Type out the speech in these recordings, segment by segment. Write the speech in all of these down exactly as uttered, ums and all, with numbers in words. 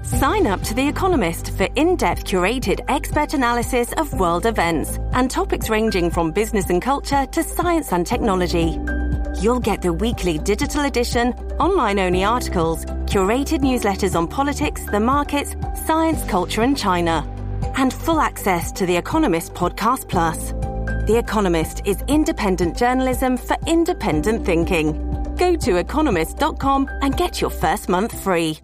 Sign up to The Economist for in-depth curated expert analysis of world events and topics ranging from business and culture to science and technology. You'll get the weekly digital edition, online-only articles, curated newsletters on politics, the markets, science, culture and China, and full access to The Economist Podcast Plus. The Economist is independent journalism for independent thinking. Go to economist dot com and get your first month free.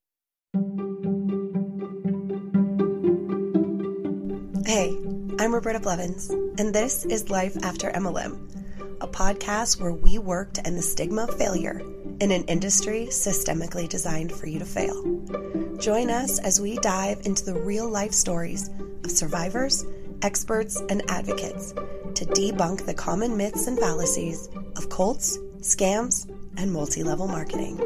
Hey, I'm Roberta Blevins, and this is Life After M L M, a podcast where we work to end the stigma of failure in an industry systemically designed for you to fail. Join us as we dive into the real-life stories of survivors, experts, and advocates to debunk the common myths and fallacies of cults, scams, and multi-level marketing.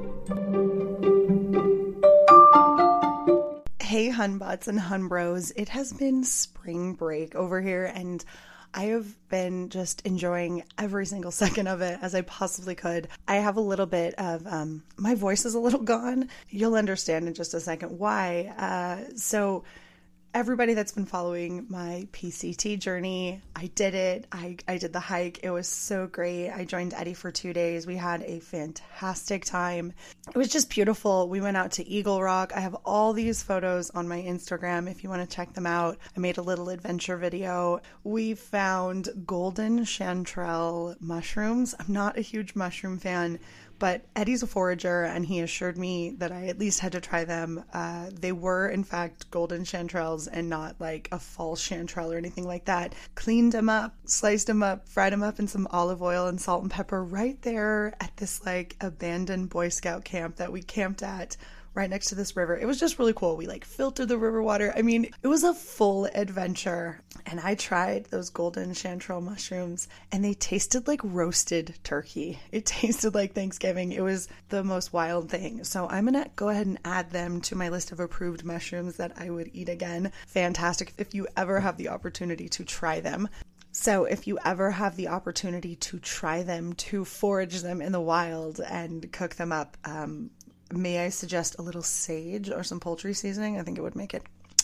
Hey Hunbots and Hunbros, it has been spring break over here and I have been just enjoying every single second of it as I possibly could. I have a little bit of, um, my voice is a little gone. You'll understand in just a second why. Uh, so everybody that's been following my P C T journey, I did it. I, I did the hike. It was so great. I joined Eddie for two days. We had a fantastic time. It was just beautiful. We went out to Eagle Rock. I have all these photos on my Instagram if you want to check them out. I made a little adventure video. We found golden chanterelle mushrooms. I'm not a huge mushroom fan, but Eddie's a forager and he assured me that I at least had to try them. Uh, they were, in fact, golden chanterelles and not like a false chanterelle or anything like that. Cleaned them up, sliced them up, fried them up in some olive oil and salt and pepper right there at this like abandoned Boy Scout camp that we camped at right next to this river. It was just really cool. We like filtered the river water. I mean, it was a full adventure. And I tried those golden chanterelle mushrooms and they tasted like roasted turkey. It tasted like Thanksgiving. It was the most wild thing. So I'm going to go ahead and add them to my list of approved mushrooms that I would eat again. Fantastic if you ever have the opportunity to try them. So if you ever have the opportunity to try them, to forage them in the wild and cook them up, um, may I suggest a little sage or some poultry seasoning? I think it would make it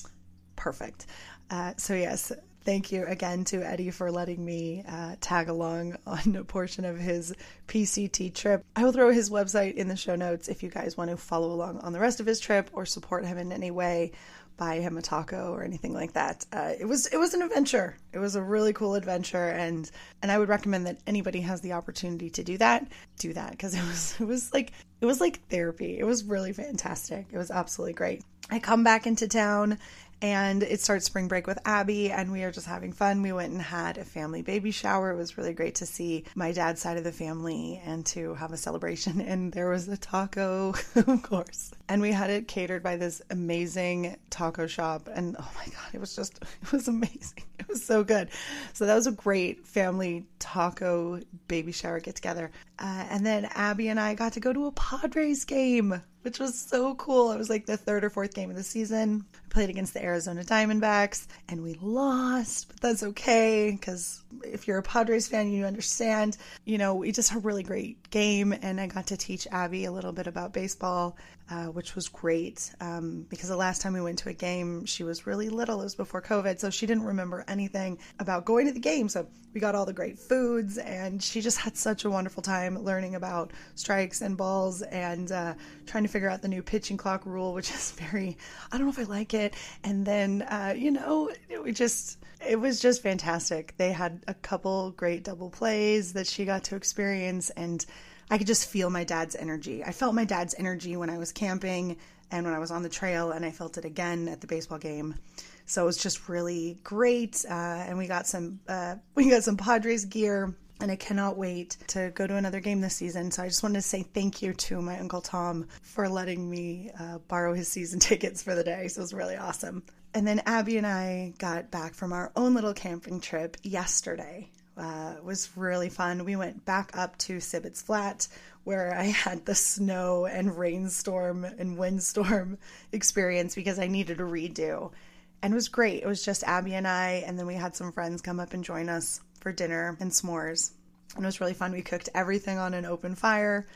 perfect. Uh, so yes, thank you again to Eddie for letting me uh, tag along on a portion of his P C T trip. I will throw his website in the show notes if you guys want to follow along on the rest of his trip or support him in any way. Buy him a taco or anything like that. Uh, it was it was an adventure. It was a really cool adventure, and and I would recommend that anybody has the opportunity to do that, do that because it was it was like it was like therapy. It was really fantastic. It was absolutely great. I come back into town and it starts spring break with Abby and we are just having fun. We went and had a family baby shower. It was really great to see my dad's side of the family and to have a celebration. And there was a taco, of course. And we had it catered by this amazing taco shop. And oh my God, it was just, it was amazing. It was so good. So that was a great family taco baby shower get together. Uh, and then Abby and I got to go to a Padres game, which was so cool. It was like the third or fourth game of the season. We played against the Arizona Diamondbacks and we lost, but that's okay because if you're a Padres fan, you understand. You know, we just had a really great game and I got to teach Abby a little bit about baseball, uh, which was great um, because the last time we went to a game, she was really little. It was before COVID, so she didn't remember anything about going to the game. So we got all the great foods and she just had such a wonderful time learning about strikes and balls and uh, trying to figure out the new pitching clock rule, which is very, I don't know if I like it. And then, uh, you know, it, we just, it was just fantastic. They had a couple great double plays that she got to experience and I could just feel my dad's energy. I felt my dad's energy when I was camping and when I was on the trail and I felt it again at the baseball game. So it was just really great. Uh, and we got some, uh, we got some Padres gear. And I cannot wait to go to another game this season. So I just wanted to say thank you to my Uncle Tom for letting me uh, borrow his season tickets for the day. So it was really awesome. And then Abby and I got back from our own little camping trip yesterday. Uh, it was really fun. We went back up to Sibbett's Flat where I had the snow and rainstorm and windstorm experience because I needed a redo. And it was great. It was just Abby and I, and then we had some friends come up and join us for dinner and s'mores. And it was really fun. We cooked everything on an open fire.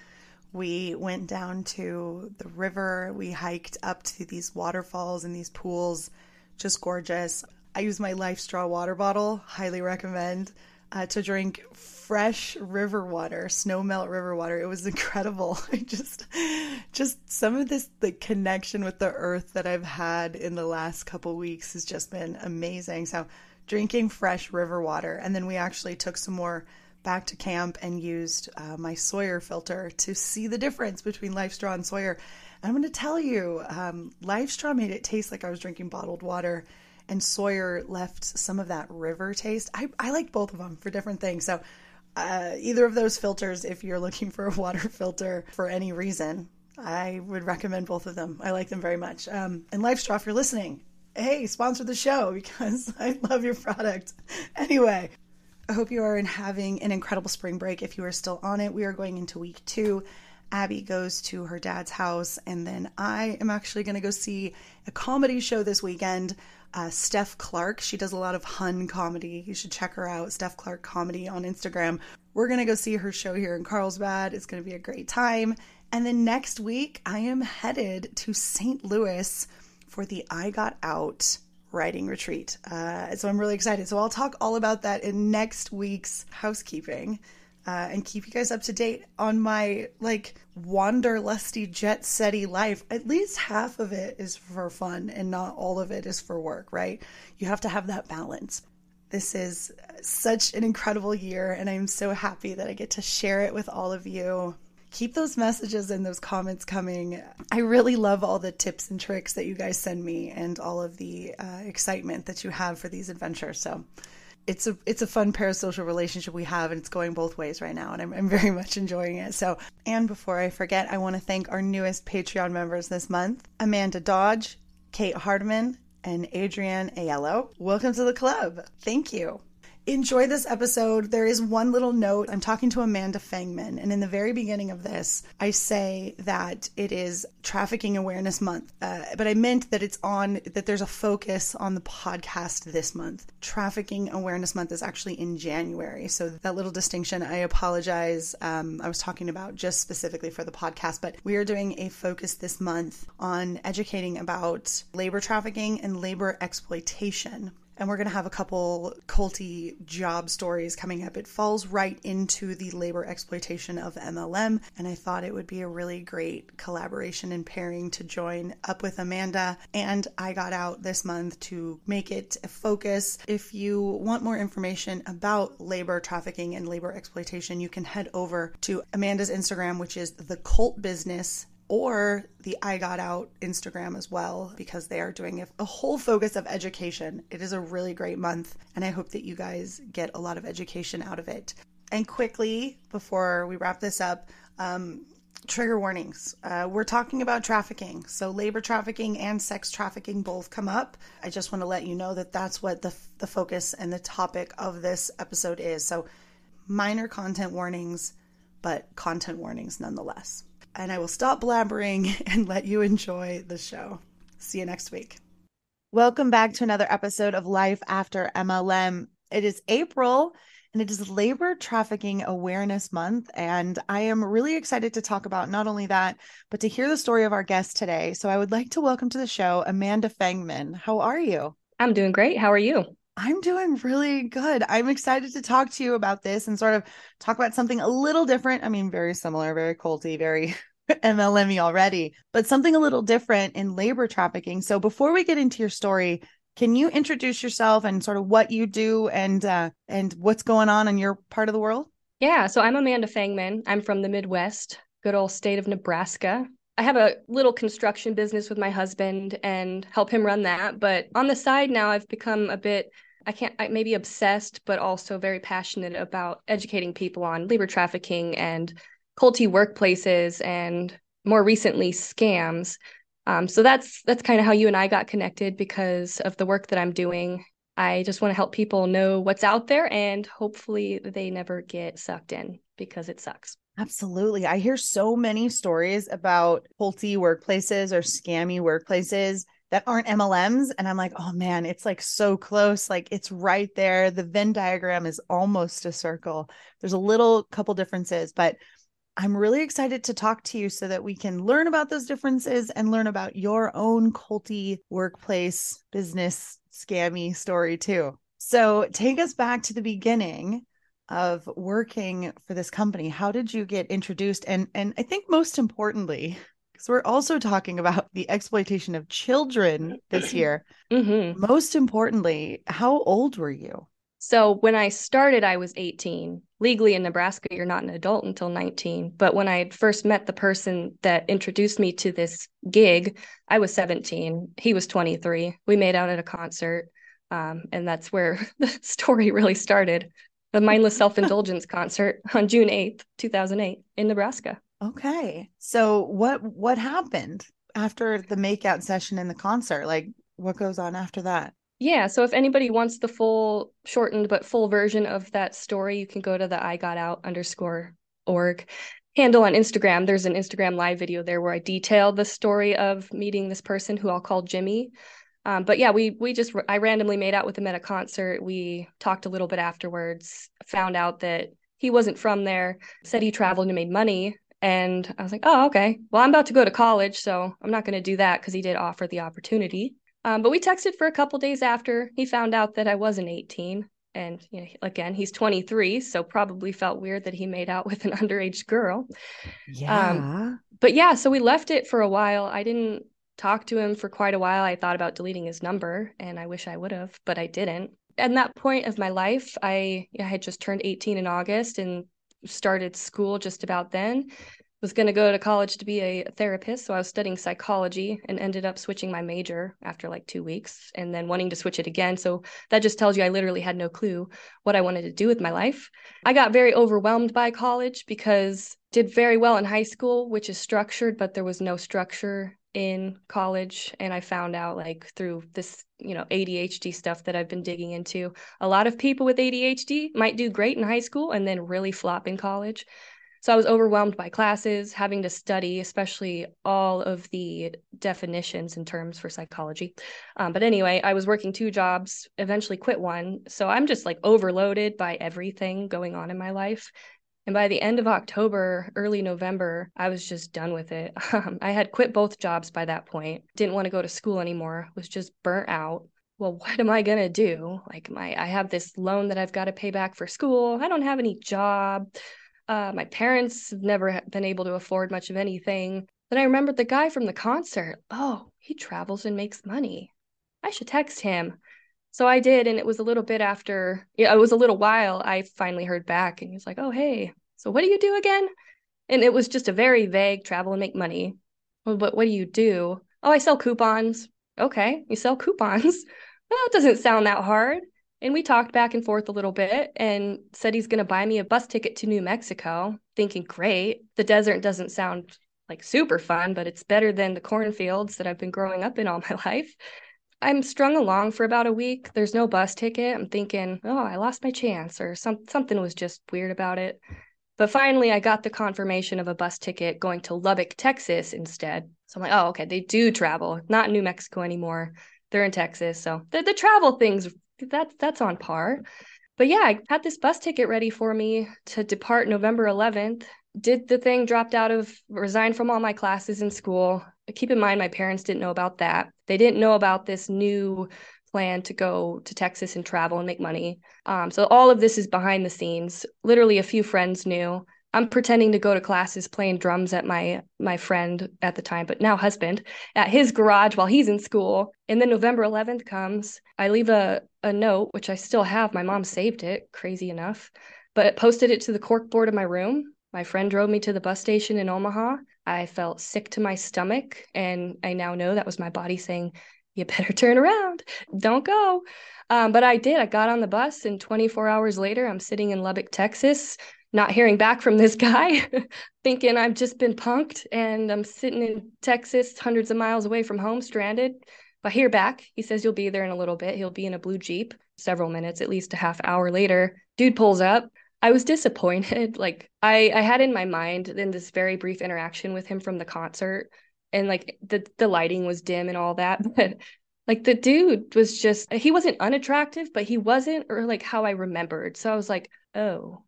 We went down to the river. We hiked up to these waterfalls and these pools. Just gorgeous. I used my Life Straw water bottle. Highly recommend uh, to drink fresh river water, snow melt river water. It was incredible. I just, just some of this, the connection with the earth that I've had in the last couple weeks has just been amazing. So drinking fresh river water. And then we actually took some more back to camp and used uh, my Sawyer filter to see the difference between Life Straw and Sawyer. And I'm going to tell you, um, Life Straw made it taste like I was drinking bottled water, and Sawyer left some of that river taste. I, I like both of them for different things. So uh, either of those filters, if you're looking for a water filter for any reason, I would recommend both of them. I like them very much. Um, and Life Straw, if you're listening, hey, sponsor the show because I love your product. Anyway, I hope you are having an incredible spring break. If you are still on it, we are going into week two. Abby goes to her dad's house, and then I am actually going to go see a comedy show this weekend. Uh, Steph Clark, she does a lot of Hun comedy. You should check her out, Steph Clark Comedy on Instagram. We're going to go see her show here in Carlsbad. It's going to be a great time. And then next week, I am headed to Saint Louis for the I Got Out writing retreat. Uh, so I'm really excited. So I'll talk all about that in next week's housekeeping uh, and keep you guys up to date on my like wanderlusty jet setty life. At least half of it is for fun and not all of it is for work, right? You have to have that balance. This is such an incredible year and I'm so happy that I get to share it with all of you. Keep those messages and those comments coming. I really love all the tips and tricks that you guys send me and all of the uh, excitement that you have for these adventures. So it's a it's a fun parasocial relationship we have, and it's going both ways right now, and I'm, I'm very much enjoying it. So, and before I forget, I want to thank our newest Patreon members this month, Amanda Dodge, Kate Hardiman, and Adrienne Aiello. Welcome to the club. Thank you. Enjoy this episode. There is one little note. I'm talking to Amanda Fangman, and in the very beginning of this, I say that it is Trafficking Awareness Month, uh, but I meant that it's on, that there's a focus on the podcast this month. Trafficking Awareness Month is actually in January, so that little distinction, I apologize. Um, I was talking about just specifically for the podcast, but we are doing a focus this month on educating about labor trafficking and labor exploitation. And we're going to have a couple culty job stories coming up. It falls right into the labor exploitation of M L M. And I thought it would be a really great collaboration and pairing to join up with Amanda. And I got out this month to make it a focus. If you want more information about labor trafficking and labor exploitation, you can head over to Amanda's Instagram, which is The Cult Business, or the I Got Out Instagram as well, because they are doing a, a whole focus of education. It is a really great month, and I hope that you guys get a lot of education out of it. And quickly, before we wrap this up, um, trigger warnings. Uh, we're talking about trafficking, so labor trafficking and sex trafficking both come up. I just want to let you know that that's what the, the focus and the topic of this episode is. So minor content warnings, but content warnings nonetheless. And I will stop blabbering and let you enjoy the show. See you next week. Welcome back to another episode of Life After M L M. It is April and it is Labor Trafficking Awareness Month. And I am really excited to talk about not only that, but to hear the story of our guest today. So I would like to welcome to the show, Amanda Fangman. How are you? I'm doing great. How are you? I'm doing really good. I'm excited to talk to you about this and sort of talk about something a little different. I mean, very similar, very culty, very M L M-y already, but something a little different in labor trafficking. So before we get into your story, can you introduce yourself and sort of what you do and uh, and what's going on in your part of the world? Yeah, so I'm Amanda Fangman. I'm from the Midwest, good old state of Nebraska. I have a little construction business with my husband and help him run that. But on the side now, I've become a bit I can't, I maybe obsessed, but also very passionate about educating people on labor trafficking and culty workplaces and more recently scams. Um, so that's that's kind of how you and I got connected because of the work that I'm doing. I just want to help people know what's out there and hopefully they never get sucked in because it sucks. Absolutely. I hear so many stories about culty workplaces or scammy workplaces that aren't M L Ms. And I'm like, oh man, it's like so close. Like it's right there. The Venn diagram is almost a circle. There's a little couple differences, but I'm really excited to talk to you so that we can learn about those differences and learn about your own culty workplace business scammy story too. So take us back to the beginning of working for this company. How did you get introduced? And and I think most importantly, because we're also talking about the exploitation of children this year. Mm-hmm. Most importantly, how old were you? So when I started, I was eighteen. Legally in Nebraska, you're not an adult until nineteen. But when I first met the person that introduced me to this gig, I was seventeen. He was twenty-three. We made out at a concert. Um, and that's where the story really started. The Mindless Self-Indulgence concert on June eighth, two thousand eight in Nebraska. Okay. So what what happened after the makeout session and the concert? Like what goes on after that? Yeah, so if anybody wants the full shortened but full version of that story, you can go to the I got out underscore org handle on Instagram. There's an Instagram live video there where I detail the story of meeting this person who I'll call Jimmy. Um, but yeah, we we just I randomly made out with him at a concert. We talked a little bit afterwards, found out that he wasn't from there, said he traveled and made money. And I was like, oh, okay. Well, I'm about to go to college, so I'm not going to do that because he did offer the opportunity. Um, but we texted for a couple days after. He found out that I wasn't eighteen. And you know, again, he's twenty-three, so probably felt weird that he made out with an underage girl. Yeah. Um, but yeah, so we left it for a while. I didn't talk to him for quite a while. I thought about deleting his number, and I wish I would have, but I didn't. At that point of my life, I, I had just turned eighteen in August and started school just about then. Was going to go to college to be a therapist. So I was studying psychology and ended up switching my major after like two weeks and then wanting to switch it again. So that just tells you I literally had no clue what I wanted to do with my life. I got very overwhelmed by college because did very well in high school, which is structured, but there was no structure in college. And I found out like through this, you know, A D H D stuff that I've been digging into, a lot of people with A D H D might do great in high school and then really flop in college. So I was overwhelmed by classes, having to study, especially all of the definitions and terms for psychology. Um, but anyway, I was working two jobs, eventually quit one. So I'm just like overloaded by everything going on in my life. And by the end of October, early November, I was just done with it. Um, I had quit both jobs by that point, didn't want to go to school anymore, was just burnt out. Well, what am I going to do? Like my, I have this loan that I've got to pay back for school. I don't have any job. Uh, my parents have never been able to afford much of anything. Then I remembered the guy from the concert. Oh, he travels and makes money. I should text him. So I did, and it was a little bit after, yeah, it was a little while, I finally heard back, and he was like, oh, hey, so what do you do again? And it was just a very vague travel and make money. Well, but what do you do? Oh, I sell coupons. Okay, you sell coupons. Well, it doesn't sound that hard. And we talked back and forth a little bit and said he's going to buy me a bus ticket to New Mexico, thinking, great. The desert doesn't sound like super fun, but it's better than the cornfields that I've been growing up in all my life. I'm strung along for about a week. There's no bus ticket. I'm thinking, oh, I lost my chance, or some, something was just weird about it. But finally, I got the confirmation of a bus ticket going to Lubbock, Texas instead. So I'm like, oh, okay, they do travel, not in New Mexico anymore. They're in Texas. So the, the travel things, that's that's on par. But yeah, I had this bus ticket ready for me to depart November eleventh. Did the thing, dropped out of, resigned from all my classes in school. Keep in mind, my parents didn't know about that. They didn't know about this new plan to go to Texas and travel and make money. Um, so all of this is behind the scenes. Literally a few friends knew. I'm pretending to go to classes playing drums at my my friend at the time, but now husband, at his garage while he's in school. And then November eleventh comes. I leave a, a note, which I still have. My mom saved it, crazy enough, but posted it to the corkboard of my room. My friend drove me to the bus station in Omaha. I felt sick to my stomach, and I now know that was my body saying, you better turn around. Don't go. Um, but I did. I got on the bus, and twenty-four hours later, I'm sitting in Lubbock, Texas, not hearing back from this guy, thinking I've just been punked, and I'm sitting in Texas, hundreds of miles away from home, stranded. But I hear back. He says you'll be there in a little bit. He'll be in a blue Jeep. Several minutes, at least a half hour later, dude pulls up. I was disappointed. Like I, I had in my mind in this very brief interaction with him from the concert, and like the, the lighting was dim and all that, but like the dude was just, he wasn't unattractive, but he wasn't or like how I remembered. So I was like, oh,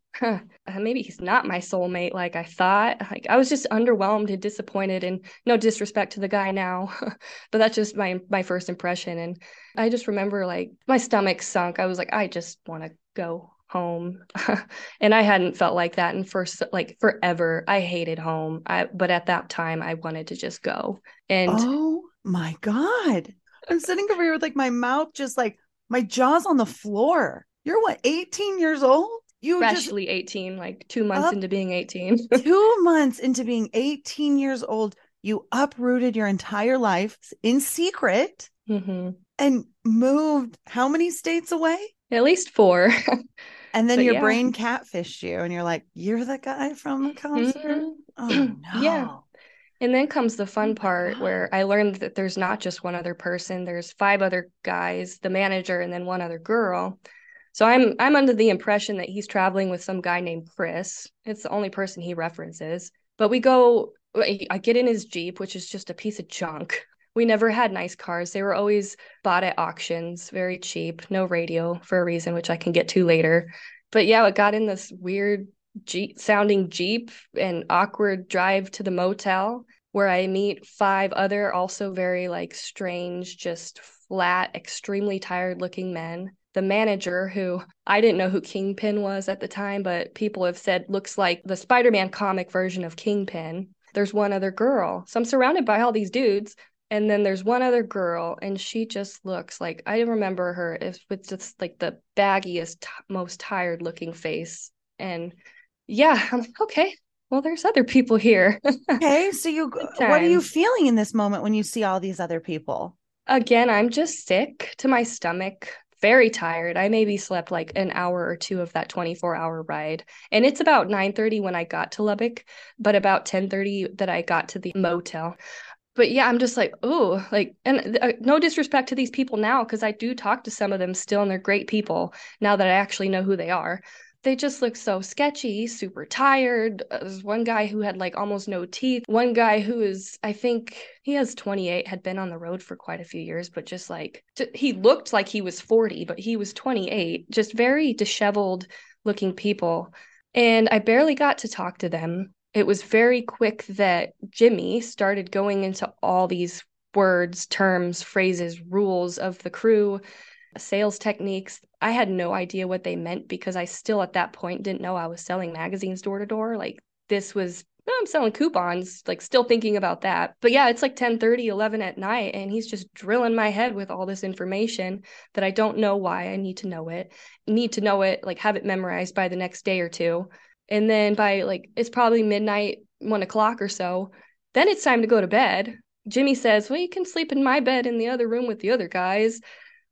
huh, maybe he's not my soulmate like I thought. Like I was just underwhelmed and disappointed, and no disrespect to the guy now, but that's just my my first impression. And I just remember like my stomach sunk. I was like, I just want to go home. And I hadn't felt like that in first like forever. I hated home. I but at that time I wanted to just go. And Oh my God. I'm sitting over here with like my mouth just like my jaw's on the floor. You're what, eighteen years old? You just freshly eighteen, like two months up into being eighteen. two months into being eighteen years old, you uprooted your entire life in secret Mm-hmm. and moved how many states away? At least four. And then But your yeah. brain catfished you, and you're like, you're the guy from the concert? Oh Mm-hmm. Yeah. no. And then comes the Oh fun my part God. where I learned that there's not just one other person, there's five other guys, the manager, and then one other girl. So I'm I'm under the impression that he's traveling with some guy named Chris. It's the only person he references. But we go, I get in his Jeep, which is just a piece of junk. We never had nice cars. They were always bought at auctions, very cheap, no radio for a reason, which I can get to later. But yeah, it got in this weird Jeep sounding Jeep and awkward drive to the motel where I meet five other also very like strange, just flat, extremely tired looking men. The manager, who I didn't know who Kingpin was at the time, but people have said looks like the Spider-Man comic version of Kingpin. There's one other girl. So I'm surrounded by all these dudes. And then there's one other girl, and she just looks like I remember her with just like the baggiest, most tired looking face. And yeah, I'm like, okay, well, there's other people here. Okay, so you Good what are you times. feeling in this moment when you see all these other people? Again, I'm just sick to my stomach, very tired. I maybe slept like an hour or two of that twenty-four hour ride. And it's about nine thirty when I got to Lubbock, but about ten thirty that I got to the motel. But yeah, I'm just like, oh, like, and uh, no disrespect to these people now, because I do talk to some of them still, and they're great people now that I actually know who they are. They just look so sketchy, super tired. Uh, There's one guy who had like almost no teeth. One guy who is, I think he has twenty-eight, had been on the road for quite a few years, but just like, t- he looked like he was forty, but he was twenty-eight. Just very disheveled looking people. And I barely got to talk to them. It was very quick that Jimmy started going into all these words, terms, phrases, rules of the crew, sales techniques. I had no idea what they meant because I still at that point didn't know I was selling magazines door to door. Like this was, oh, I'm selling coupons, like still thinking about that. But yeah, it's like ten thirty, eleven at night, and he's just drilling my head with all this information that I don't know why I need to know it. Need to know it, like have it memorized by the next day or two. And then by like, it's probably midnight, one o'clock or so. Then it's time to go to bed. Jimmy says, well, you can sleep in my bed in the other room with the other guys.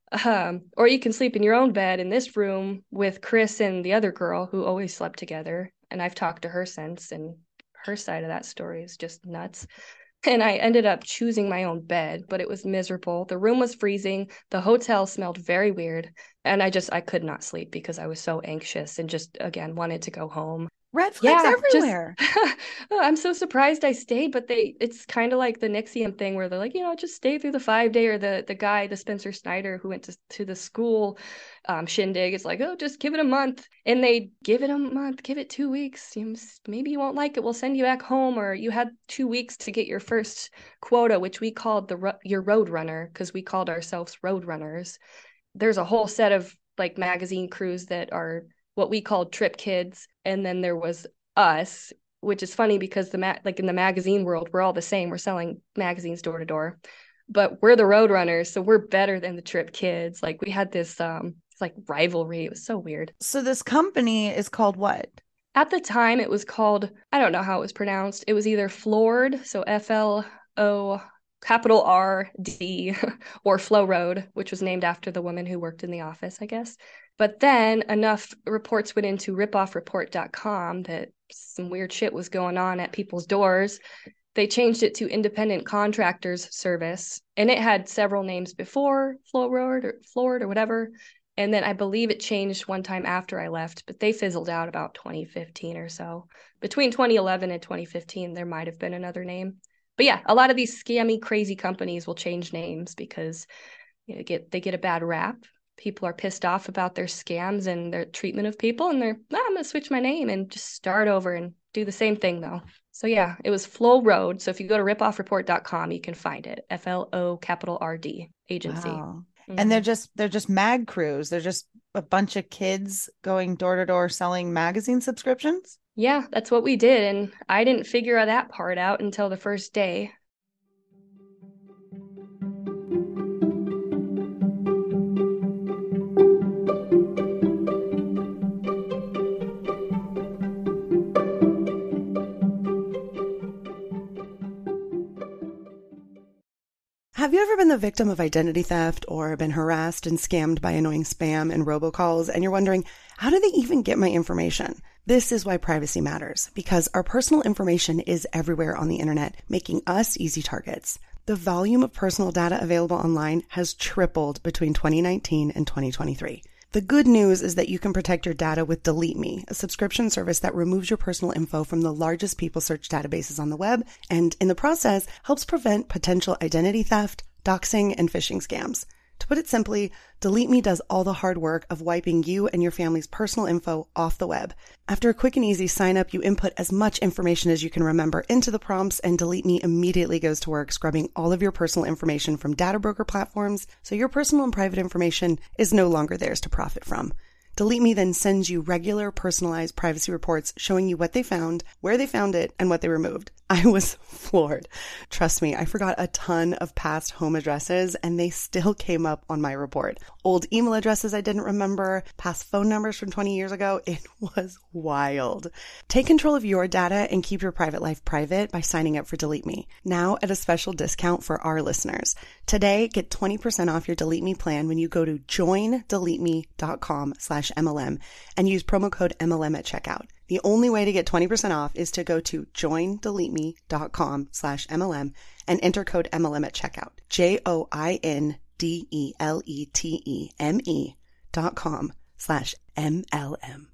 Um, or you can sleep in your own bed in this room with Chris and the other girl who always slept together. And I've talked to her since, and her side of that story is just nuts. And I ended up choosing my own bed, but it was miserable. The room was freezing. The hotel smelled very weird. And I just, I could not sleep because I was so anxious and just, again, wanted to go home. Red flags Yeah, just everywhere. I'm so surprised I stayed, but they it's kind of like the N X I V M thing where they're like, you know, just stay through the five day, or the the guy, the Spencer Snyder who went to, to the school um, shindig, it's like, oh, just give it a month. And they give it a month, give it two weeks. You, maybe you won't like it. We'll send you back home. Or you had two weeks to get your first quota, which we called the your road runner because we called ourselves road runners. There's a whole set of like magazine crews that are what we called trip kids, and then there was us, which is funny because the ma- like in the magazine world we're all the same, we're selling magazines door to door, but we're the road runners, so we're better than the trip kids. Like we had this um it's like rivalry. It was so weird. So this company is called what? At the time it was called, I don't know how it was pronounced, it was either Floored, so F L O capital R D, or Flow Road, which was named after the woman who worked in the office, I guess. But then enough reports went into rip off report dot com that some weird shit was going on at people's doors. They changed it to Independent Contractors Service, and it had several names before, Flow Road or Floored or whatever. And then I believe it changed one time after I left, but they fizzled out about twenty fifteen or so. Between twenty eleven and twenty fifteen, there might have been another name. But yeah, a lot of these scammy, crazy companies will change names because you know, get they get a bad rap. people are pissed off about their scams and their treatment of people, and they're, ah, I'm going to switch my name and just start over and do the same thing though. So yeah, it was Flow Road. So if you go to rip off report dot com, you can find it. F L O capital R D agency. Wow. Mm-hmm. And they're just they're just mag crews. They're just a bunch of kids going door to door selling magazine subscriptions. Yeah, that's what we did. And I didn't figure that part out until the first day. Have you ever been the victim of identity theft or been harassed and scammed by annoying spam and robocalls, and you're wondering, how do they even get my information? This is why privacy matters, because our personal information is everywhere on the internet, making us easy targets. The volume of personal data available online has tripled between twenty nineteen and twenty twenty-three. The good news is that you can protect your data with Delete Me, a subscription service that removes your personal info from the largest people search databases on the web, and in the process helps prevent potential identity theft, doxing, and phishing scams. To put it simply, Delete Me does all the hard work of wiping you and your family's personal info off the web. After a quick and easy sign up, you input as much information as you can remember into the prompts, and Delete Me immediately goes to work scrubbing all of your personal information from data broker platforms, so your personal and private information is no longer theirs to profit from. Delete Me then sends you regular personalized privacy reports showing you what they found, where they found it, and what they removed. I was floored. Trust me, I forgot a ton of past home addresses and they still came up on my report. Old email addresses I didn't remember, past phone numbers from twenty years ago. It was wild. Take control of your data and keep your private life private by signing up for Delete Me. Now at a special discount for our listeners. Today, get twenty percent off your Delete Me plan when you go to join delete me dot com slash M L M and use promo code M L M at checkout. The only way to get twenty percent off is to go to join delete me dot com slash M L M and enter code M L M at checkout. J O I N D E L E T E M E dot com slash M L M.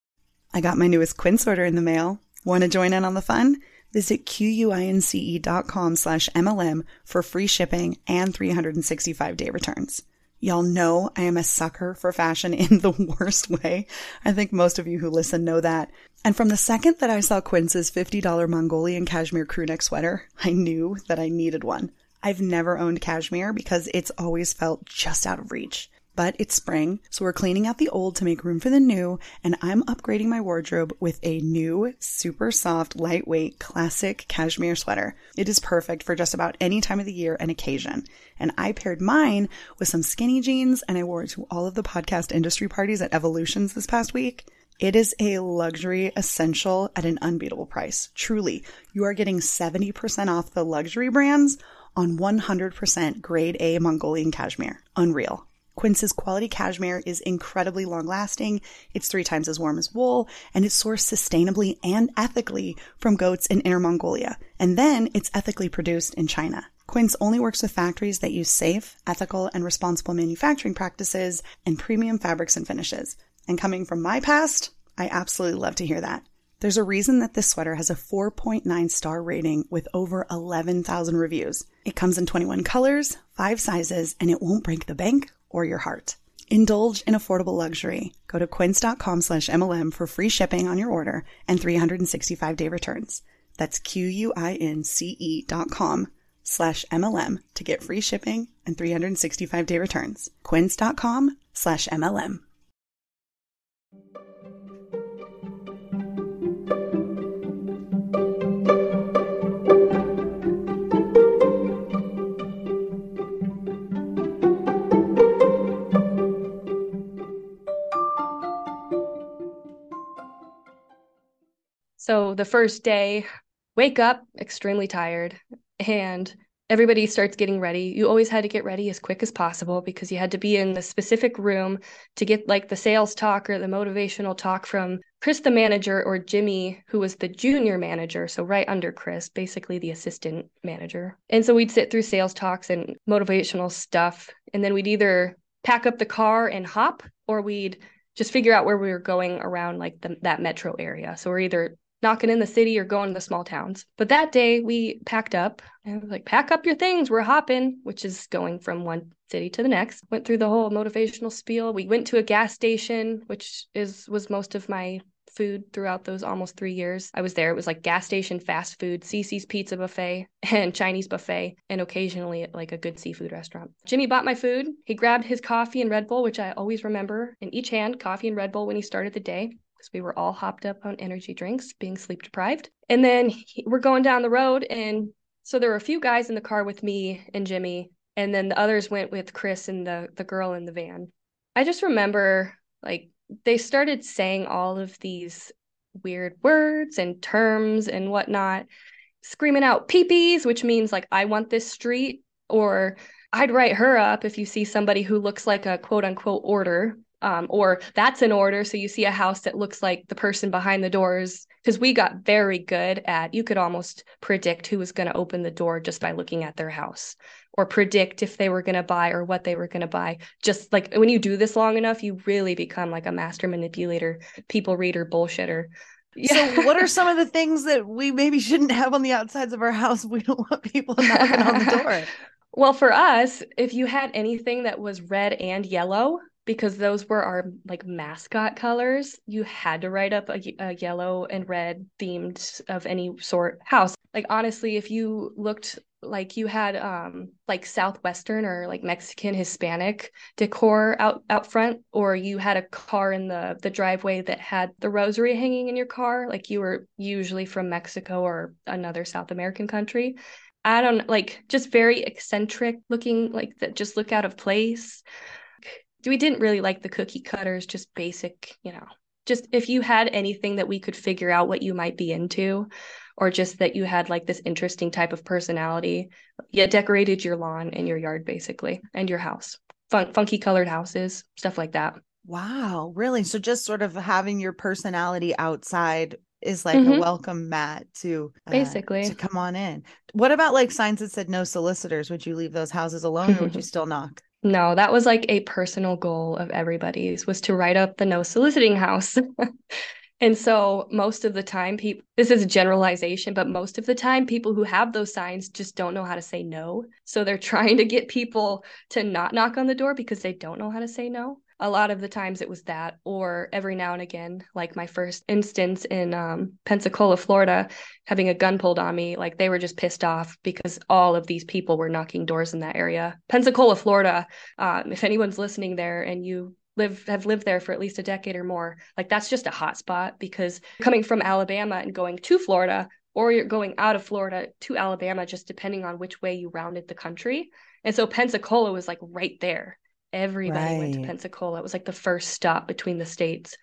I got my newest Quince order in the mail. Want to join in on the fun? Visit Q-U-I-N-C-E dot com slash M L M for free shipping and three hundred sixty-five day returns. Y'all know I am a sucker for fashion in the worst way. I think most of you who listen know that. And from the second that I saw Quince's fifty dollars Mongolian cashmere crewneck sweater, I knew that I needed one. I've never owned cashmere because it's always felt just out of reach. But it's spring, so we're cleaning out the old to make room for the new, and I'm upgrading my wardrobe with a new, super soft, lightweight, classic cashmere sweater. It is perfect for just about any time of the year and occasion. And I paired mine with some skinny jeans, and I wore it to all of the podcast industry parties at Evolutions this past week. It is a luxury essential at an unbeatable price. Truly, you are getting seventy percent off the luxury brands on one hundred percent grade A Mongolian cashmere. Unreal. Quince's quality cashmere is incredibly long-lasting, it's three times as warm as wool, and it's sourced sustainably and ethically from goats in Inner Mongolia. And then it's ethically produced in China. Quince only works with factories that use safe, ethical, and responsible manufacturing practices and premium fabrics and finishes. And coming from my past, I absolutely love to hear that. There's a reason that this sweater has a four point nine star rating with over eleven thousand reviews. It comes in twenty-one colors, five sizes, and it won't break the bank or your heart. Indulge in affordable luxury. Go to quince dot com slash M L M for free shipping on your order and three hundred sixty-five day returns. That's Q-U-I-N-C-E dot com slash M L M to get free shipping and three hundred sixty-five day returns. quince dot com slash M L M. So the first day, wake up extremely tired, and everybody starts getting ready. You always had to get ready as quick as possible because you had to be in the specific room to get like the sales talk or the motivational talk from Chris, the manager, or Jimmy, who was the junior manager. So right under Chris, basically the assistant manager. And so we'd sit through sales talks and motivational stuff. And then we'd either pack up the car and hop, or we'd just figure out where we were going around like the, that metro area. So we're either knocking in the city or going to the small towns. But that day we packed up and was like, pack up your things. We're hopping, which is going from one city to the next. Went through the whole motivational spiel. We went to a gas station, which is was most of my food throughout those almost three years I was there. It was like gas station, fast food, Cece's Pizza Buffet, and Chinese buffet, and occasionally like a good seafood restaurant. Jimmy bought my food. He grabbed his coffee and Red Bull, which I always remember in each hand, coffee and Red Bull when he started the day, because we were all hopped up on energy drinks, being sleep deprived. And then he, we're going down the road, and so there were a few guys in the car with me and Jimmy, and then the others went with Chris and the the girl in the van. I just remember like they started saying all of these weird words and terms and whatnot, screaming out peepees, which means like, I want this street, or I'd write her up if you see somebody who looks like a quote unquote order, um, or that's an order. So you see a house that looks like the person behind the doors, because we got very good at, you could almost predict who was going to open the door just by looking at their house, or predict if they were going to buy or what they were going to buy. Just like when you do this long enough, you really become like a master manipulator, people reader, bullshitter. Yeah. So what are some of the things that we maybe shouldn't have on the outsides of our house? We don't want people knocking on the door. Well, for us, if you had anything that was red and yellow, because those were our like mascot colors, you had to write up a, a yellow and red themed of any sort house. Like, honestly, if you looked like you had um like Southwestern or like Mexican Hispanic decor out out front, or you had a car in the the driveway that had the rosary hanging in your car, like you were usually from Mexico or another South American country. I don't like, just very eccentric looking, like that just look out of place. We didn't really like the cookie cutters, just basic, you know, just if you had anything that we could figure out what you might be into, or just that you had like this interesting type of personality, you decorated your lawn and your yard basically, and your house. Fun- funky colored houses, stuff like that. Wow, really? So just sort of having your personality outside is like mm-hmm. a welcome mat to uh, basically to come on in. What about like signs that said no solicitors? Would you leave those houses alone, or would you still knock? No, that was like a personal goal of everybody's, was to write up the no soliciting house. And so most of the time, people, this is a generalization, but most of the time people who have those signs just don't know how to say no. So they're trying to get people to not knock on the door because they don't know how to say no. A lot of the times it was that, or every now and again, like my first instance in um, Pensacola, Florida, having a gun pulled on me, like they were just pissed off because all of these people were knocking doors in that area. Pensacola, Florida, um, if anyone's listening there and you live have lived there for at least a decade or more, like that's just a hot spot, because coming from Alabama and going to Florida, or you're going out of Florida to Alabama, just depending on which way you rounded the country. And so Pensacola was like right there. Everybody right. went to Pensacola. It was like the first stop between the states.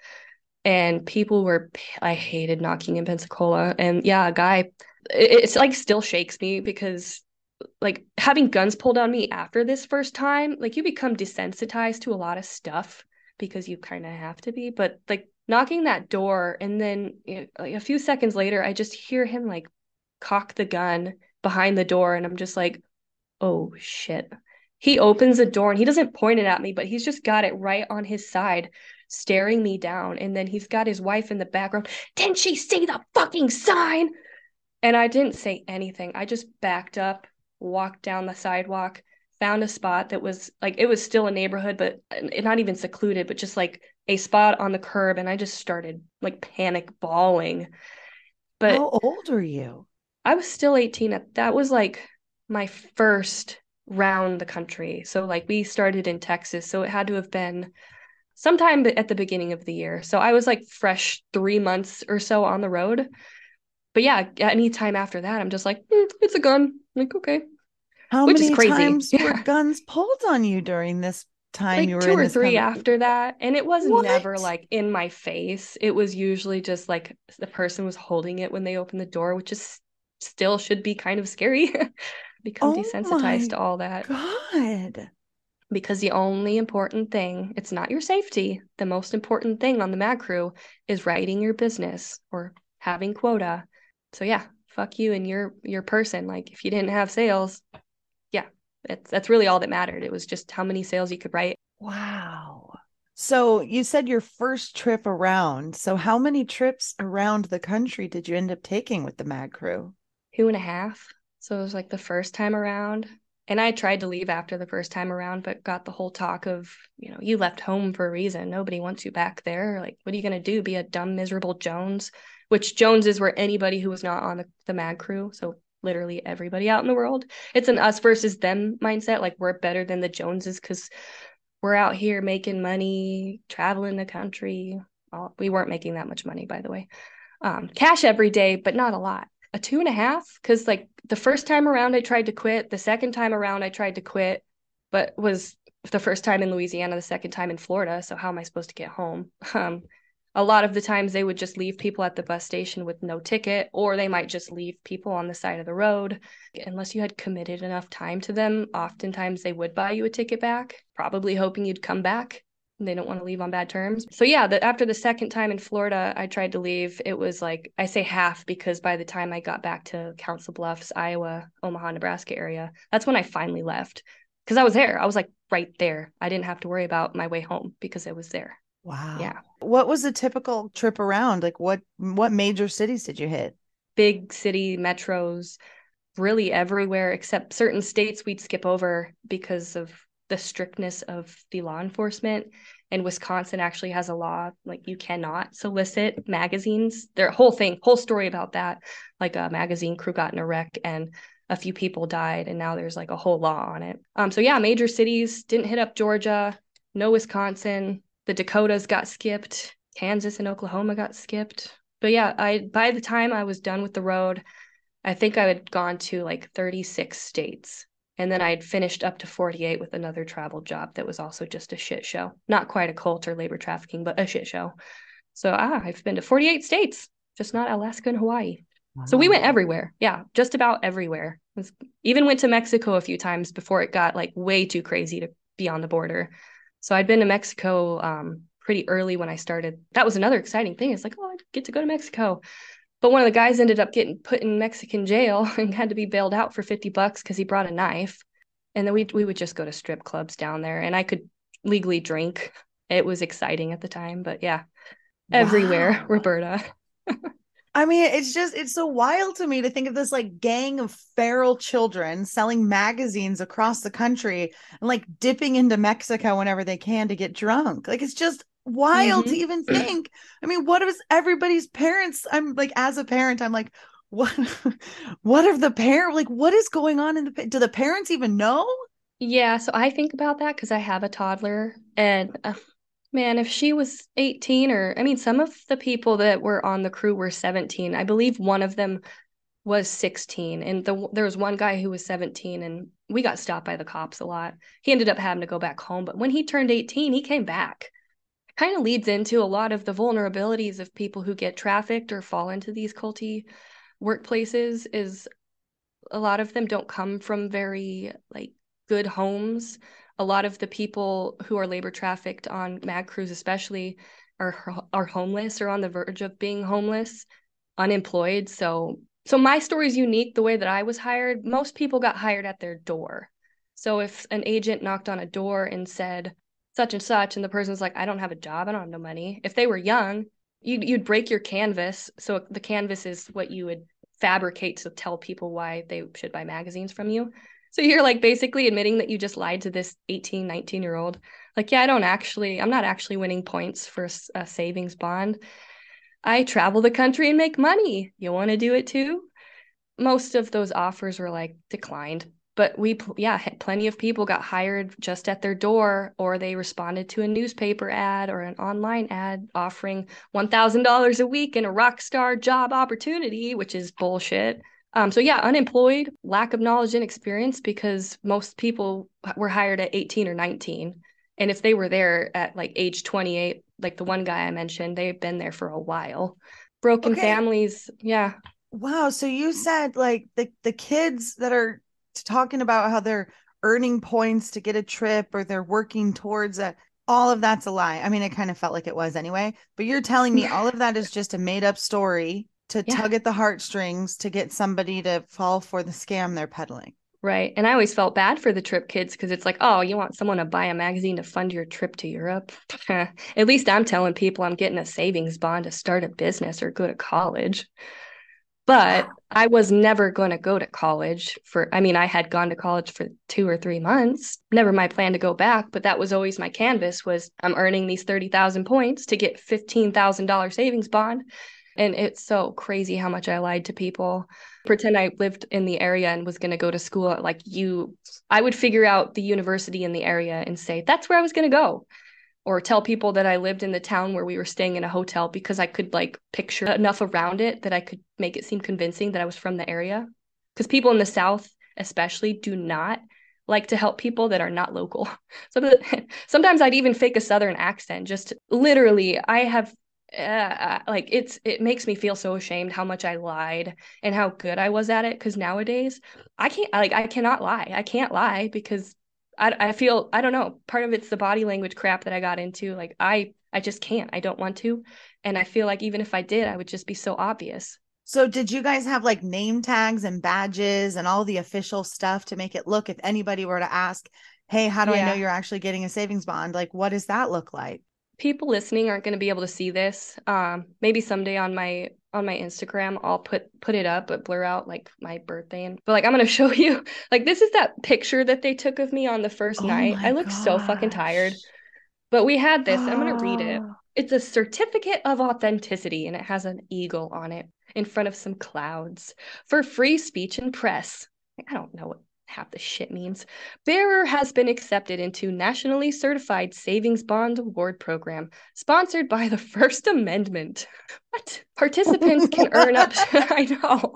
And people were, I hated knocking in Pensacola. And yeah, a guy, it, it's like still shakes me, because like having guns pulled on me after this first time, like you become desensitized to a lot of stuff because you kind of have to be. But like knocking that door, and then you know, like a few seconds later, I just hear him like cock the gun behind the door. And I'm just like, oh shit. He opens the door and he doesn't point it at me, but he's just got it right on his side, staring me down. And then he's got his wife in the background. Didn't she see the fucking sign? And I didn't say anything. I just backed up, walked down the sidewalk, found a spot that was like, it was still a neighborhood, but not even secluded, but just like a spot on the curb. And I just started like panic bawling. But how old were you? I was still eighteen. That was like my first round the country. So like we started in Texas, so it had to have been sometime at the beginning of the year. So I was like fresh three months or so on the road. But yeah, any time after that, I'm just like, mm, it's a gun. I'm like, okay. How Which many is crazy. times yeah. were guns pulled on you during this time? Like you were two in or this three country? after that. And it was What? never like in my face. It was usually just like the person was holding it when they opened the door, which is still should be kind of scary. Become oh desensitized to all that. God. Because the only important thing, it's not your safety. The most important thing on the Mad Crew is writing your business or having quota. So yeah, fuck you and your your person. Like if you didn't have sales, yeah, it's, that's really all that mattered. It was just how many sales you could write. Wow. So you said your first trip around. So how many trips around the country did you end up taking with the Mag Crew? Two and a half. So it was like the first time around. And I tried to leave after the first time around, but got the whole talk of, you know, you left home for a reason. Nobody wants you back there. Like, what are you going to do? Be a dumb, miserable Jones? Which Joneses were anybody who was not on the, the Mag Crew. So literally everybody out in the world. It's an us versus them mindset. Like, we're better than the Joneses because we're out here making money, traveling the country. Well, we weren't making that much money, by the way. Um, cash every day, but not a lot. A two and a half, because like the first time around I tried to quit, the second time around I tried to quit, but was the first time in Louisiana, the second time in Florida. So how am I supposed to get home? Um, a lot of the times they would just leave people at the bus station with no ticket, or they might just leave people on the side of the road. Unless you had committed enough time to them, oftentimes they would buy you a ticket back, probably hoping you'd come back. They don't want to leave on bad terms. So yeah, the, after the second time in Florida, I tried to leave. It was like, I say half because by the time I got back to Council Bluffs, Iowa, Omaha, Nebraska area, that's when I finally left. Because I was there. I was like right there. I didn't have to worry about my way home because I was there. Wow. Yeah. What was a typical trip around? Like what what major cities did you hit? Big city metros, really everywhere except certain states we'd skip over because of the strictness of the law enforcement. And Wisconsin actually has a law, like you cannot solicit magazines. Their whole thing, whole story about that, like a magazine crew got in a wreck and a few people died. And now there's like a whole law on it. Um, so yeah, major cities, didn't hit up Georgia, no Wisconsin. The Dakotas got skipped. Kansas and Oklahoma got skipped. But yeah, I by the time I was done with the road, I think I had gone to like thirty-six states. And then I'd finished up to forty-eight with another travel job that was also just a shit show. Not quite a cult or labor trafficking, but a shit show. So ah, I've been to forty-eight states, just not Alaska and Hawaii. Wow. So we went everywhere. Yeah, just about everywhere. Was, even went to Mexico a few times before it got like way too crazy to be on the border. So I'd been to Mexico um, pretty early when I started. That was another exciting thing. It's like, oh, I get to go to Mexico. But one of the guys ended up getting put in Mexican jail and had to be bailed out for fifty bucks because he brought a knife. And then we we would just go to strip clubs down there and I could legally drink. It was exciting at the time, but yeah, everywhere, wow. Roberta. I mean, it's just, it's so wild to me to think of this like gang of feral children selling magazines across the country and like dipping into Mexico whenever they can to get drunk. Like, it's just wild mm-hmm. to even think. I mean, what is everybody's parents? I'm like, as a parent, I'm like, what, what are the parents, like, what is going on in the, do the parents even know? Yeah. So I think about that because I have a toddler and uh, man, if she was eighteen or, I mean, some of the people that were on the crew were seventeen. I believe one of them was sixteen. And the, there was one guy who was seventeen and we got stopped by the cops a lot. He ended up having to go back home. But when he turned eighteen, he came back. It kind of leads into a lot of the vulnerabilities of people who get trafficked or fall into these culty workplaces is a lot of them don't come from very like good homes. A lot of the people who are labor trafficked on mag crews especially are are homeless or on the verge of being homeless, unemployed. So so my story is unique the way that I was hired. Most people got hired at their door. So if an agent knocked on a door and said such and such and the person's like, I don't have a job, I don't have no money. If they were young, you'd, you'd break your canvas. So the canvas is what you would fabricate to tell people why they should buy magazines from you. So you're like basically admitting that you just lied to this eighteen, nineteen year old. Like, yeah, I don't actually, I'm not actually winning points for a savings bond. I travel the country and make money. You want to do it too? Most of those offers were like declined. But we, yeah, plenty of people got hired just at their door, or they responded to a newspaper ad or an online ad offering one thousand dollars a week and a rock star job opportunity, which is bullshit. Um, so yeah, unemployed, lack of knowledge and experience because most people were hired at eighteen or nineteen. And if they were there at like age twenty-eight, like the one guy I mentioned, they've been there for a while. Broken okay. families. Yeah. Wow. So you said like the, the kids that are talking about how they're earning points to get a trip or they're working towards a, all of that's a lie. I mean, it kind of felt like it was anyway, but you're telling me all of that is just a made up story to yeah. tug at the heartstrings to get somebody to fall for the scam they're peddling. Right. And I always felt bad for the trip kids because it's like, oh, you want someone to buy a magazine to fund your trip to Europe? At least I'm telling people I'm getting a savings bond to start a business or go to college. But I was never going to go to college for, I mean, I had gone to college for two or three months, never my plan to go back, but that was always my canvas was I'm earning these thirty thousand points to get fifteen thousand dollars savings bond. And it's so crazy how much I lied to people. Pretend I lived in the area and was going to go to school. Like you, I would figure out the university in the area and say, that's where I was going to go. Or tell people that I lived in the town where we were staying in a hotel because I could like picture enough around it that I could make it seem convincing that I was from the area. Because people in the South especially do not like to help people that are not local. So sometimes I'd even fake a Southern accent. Just literally, I have uh, like it's it makes me feel so ashamed how much I lied and how good I was at it. Because nowadays I can't like I cannot lie. I can't lie because I, I feel, I don't know, part of it's the body language crap that I got into. Like, I, I just can't, I don't want to. And I feel like even if I did, I would just be so obvious. So did you guys have like name tags and badges and all the official stuff to make it look, if anybody were to ask, hey, how do yeah. I know you're actually getting a savings bond? Like, what does that look like? People listening aren't going to be able to see this. Um, maybe someday on my on my Instagram, I'll put put it up, but blur out like my birthday. And but like I'm going to show you, like this is that picture that they took of me on the first oh night. I look gosh. so fucking tired. But we had this. Oh. I'm going to read it. It's a certificate of authenticity, and it has an eagle on it in front of some clouds for free speech and press. I don't know what half the shit means. Bearer has been accepted into nationally certified savings bond award program sponsored by the First Amendment. What? Participants can earn up to, I know.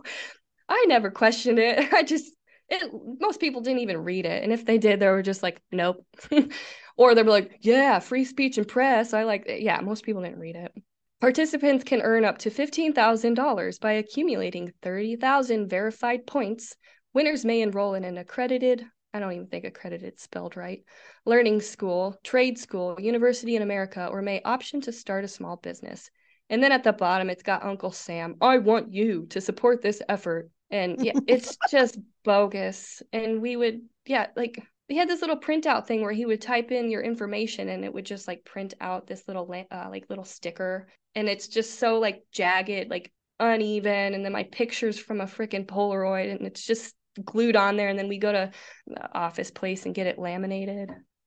I never questioned it. I just it most people didn't even read it. And if they did, they were just like, nope. Or they were like, yeah, free speech and press. I like yeah, most people didn't read it. Participants can earn up to fifteen thousand dollars by accumulating thirty thousand verified points. Winners may enroll in an accredited, I don't even think accredited spelled right, learning school, trade school, university in America, or may option to start a small business. And then at the bottom, it's got Uncle Sam. I want you to support this effort. And yeah, it's just bogus. And we would, yeah, like he had this little printout thing where he would type in your information and it would just like print out this little uh, like little sticker. And it's just so like jagged, like uneven. And then my picture's from a freaking Polaroid and it's just glued on there, and then we go to the office place and get it laminated.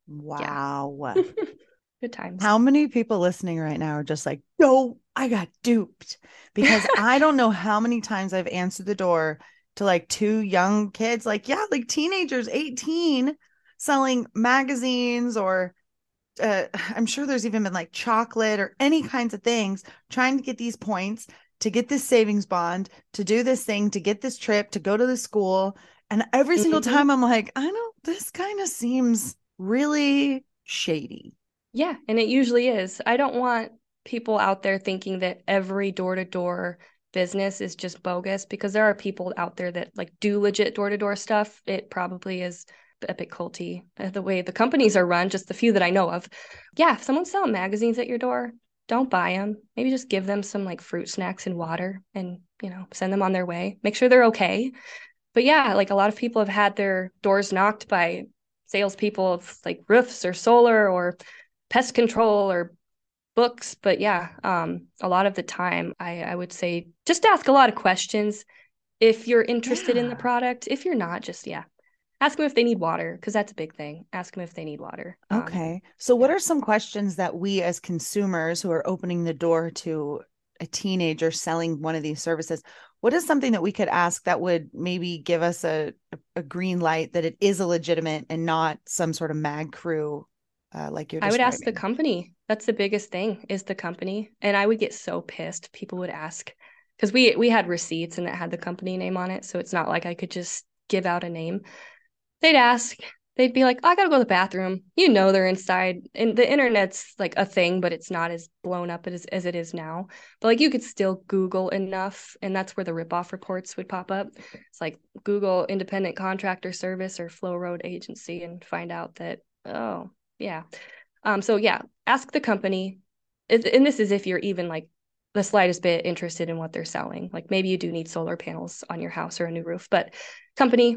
Wow. Yeah. Good times. How many people listening right now are just like, no, I got duped? Because I don't know how many times I've answered the door to like two young kids, like, yeah, like teenagers, eighteen, selling magazines or uh, I'm sure there's even been like chocolate or any kinds of things, trying to get these points to get this savings bond, to do this thing, to get this trip, to go to the school. And every single mm-hmm. time I'm like, I know this kind of seems really shady. Yeah. And it usually is. I don't want people out there thinking that every door-to-door business is just bogus, because there are people out there that like do legit door-to-door stuff. It probably is a bit culty the way the companies are run, just the few that I know of. Yeah. If someone's selling magazines at your door, don't buy them. Maybe just give them some like fruit snacks and water and, you know, send them on their way. Make sure they're okay. But yeah, like a lot of people have had their doors knocked by salespeople of like roofs or solar or pest control or books. But yeah, um, a lot of the time I, I would say just ask a lot of questions if you're interested yeah. in the product. If you're not, just, yeah. Ask them if they need water, because that's a big thing. Ask them if they need water. Okay. Um, so what are some questions that we as consumers who are opening the door to a teenager selling one of these services, what is something that we could ask that would maybe give us a, a green light that it is a legitimate and not some sort of mag crew uh, like you're describing? I would ask the company. That's the biggest thing, is the company. And I would get so pissed. People would ask, because we, we had receipts and it had the company name on it. So it's not like I could just give out a name. They'd ask, they'd be like, oh, I gotta go to the bathroom. You know, they're inside. And the internet's like a thing, but it's not as blown up as, as it is now. But like you could still Google enough. And that's where the ripoff reports would pop up. It's like Google independent contractor service or Flow Road agency and find out that, oh, yeah. Um. So yeah, ask the company. And this is if you're even like the slightest bit interested in what they're selling. Like maybe you do need solar panels on your house or a new roof, but company,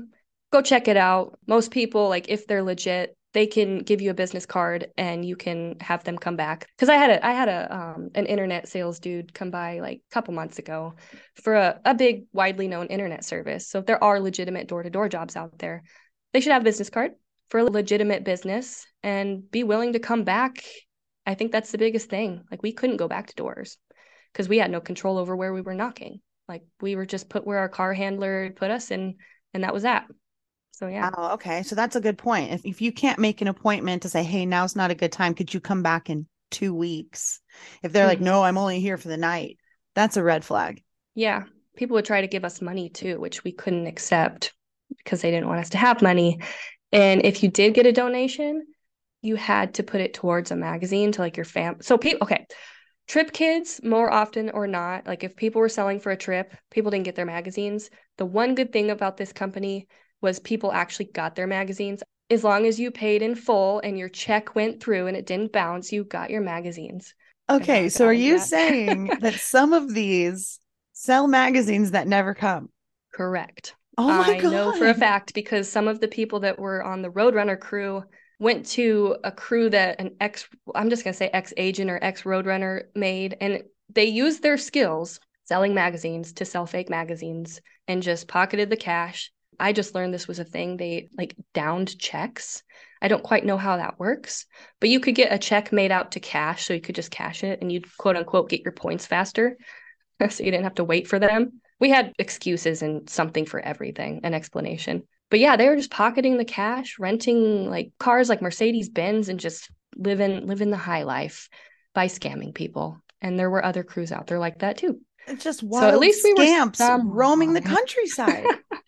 go check it out. Most people, like if they're legit, they can give you a business card and you can have them come back. Because I had a I had a um, an internet sales dude come by like a couple months ago for a, a big, widely known internet service. So if there are legitimate door-to-door jobs out there, they should have a business card for a legitimate business and be willing to come back. I think that's the biggest thing. Like we couldn't go back to doors because we had no control over where we were knocking. Like we were just put where our car handler put us, and and that was that. So yeah. Oh, okay. So that's a good point. If if you can't make an appointment to say, hey, now's not a good time, could you come back in two weeks? If they're mm-hmm. like, no, I'm only here for the night, that's a red flag. Yeah. People would try to give us money too, which we couldn't accept because they didn't want us to have money. And if you did get a donation, you had to put it towards a magazine to like your fam. So people, okay. Trip kids, more often or not, like if people were selling for a trip, people didn't get their magazines. The one good thing about this company was people actually got their magazines. As long as you paid in full and your check went through and it didn't bounce, you got your magazines. Okay, so are you that. saying that some of these sell magazines that never come? Correct. Oh my I God. I know for a fact because some of the people that were on the Roadrunner crew went to a crew that an ex, I'm just going to say ex-agent or ex-Roadrunner made, and they used their skills selling magazines to sell fake magazines and just pocketed the cash. I just learned this was a thing. They like downed checks. I don't quite know how that works, but you could get a check made out to cash. So you could just cash it and you'd quote unquote get your points faster. So you didn't have to wait for them. We had excuses and something for everything, an explanation. But yeah, they were just pocketing the cash, renting like cars like Mercedes Benz and just living, living the high life by scamming people. And there were other crews out there like that too. It's just wild so at least we scamps were roaming the countryside.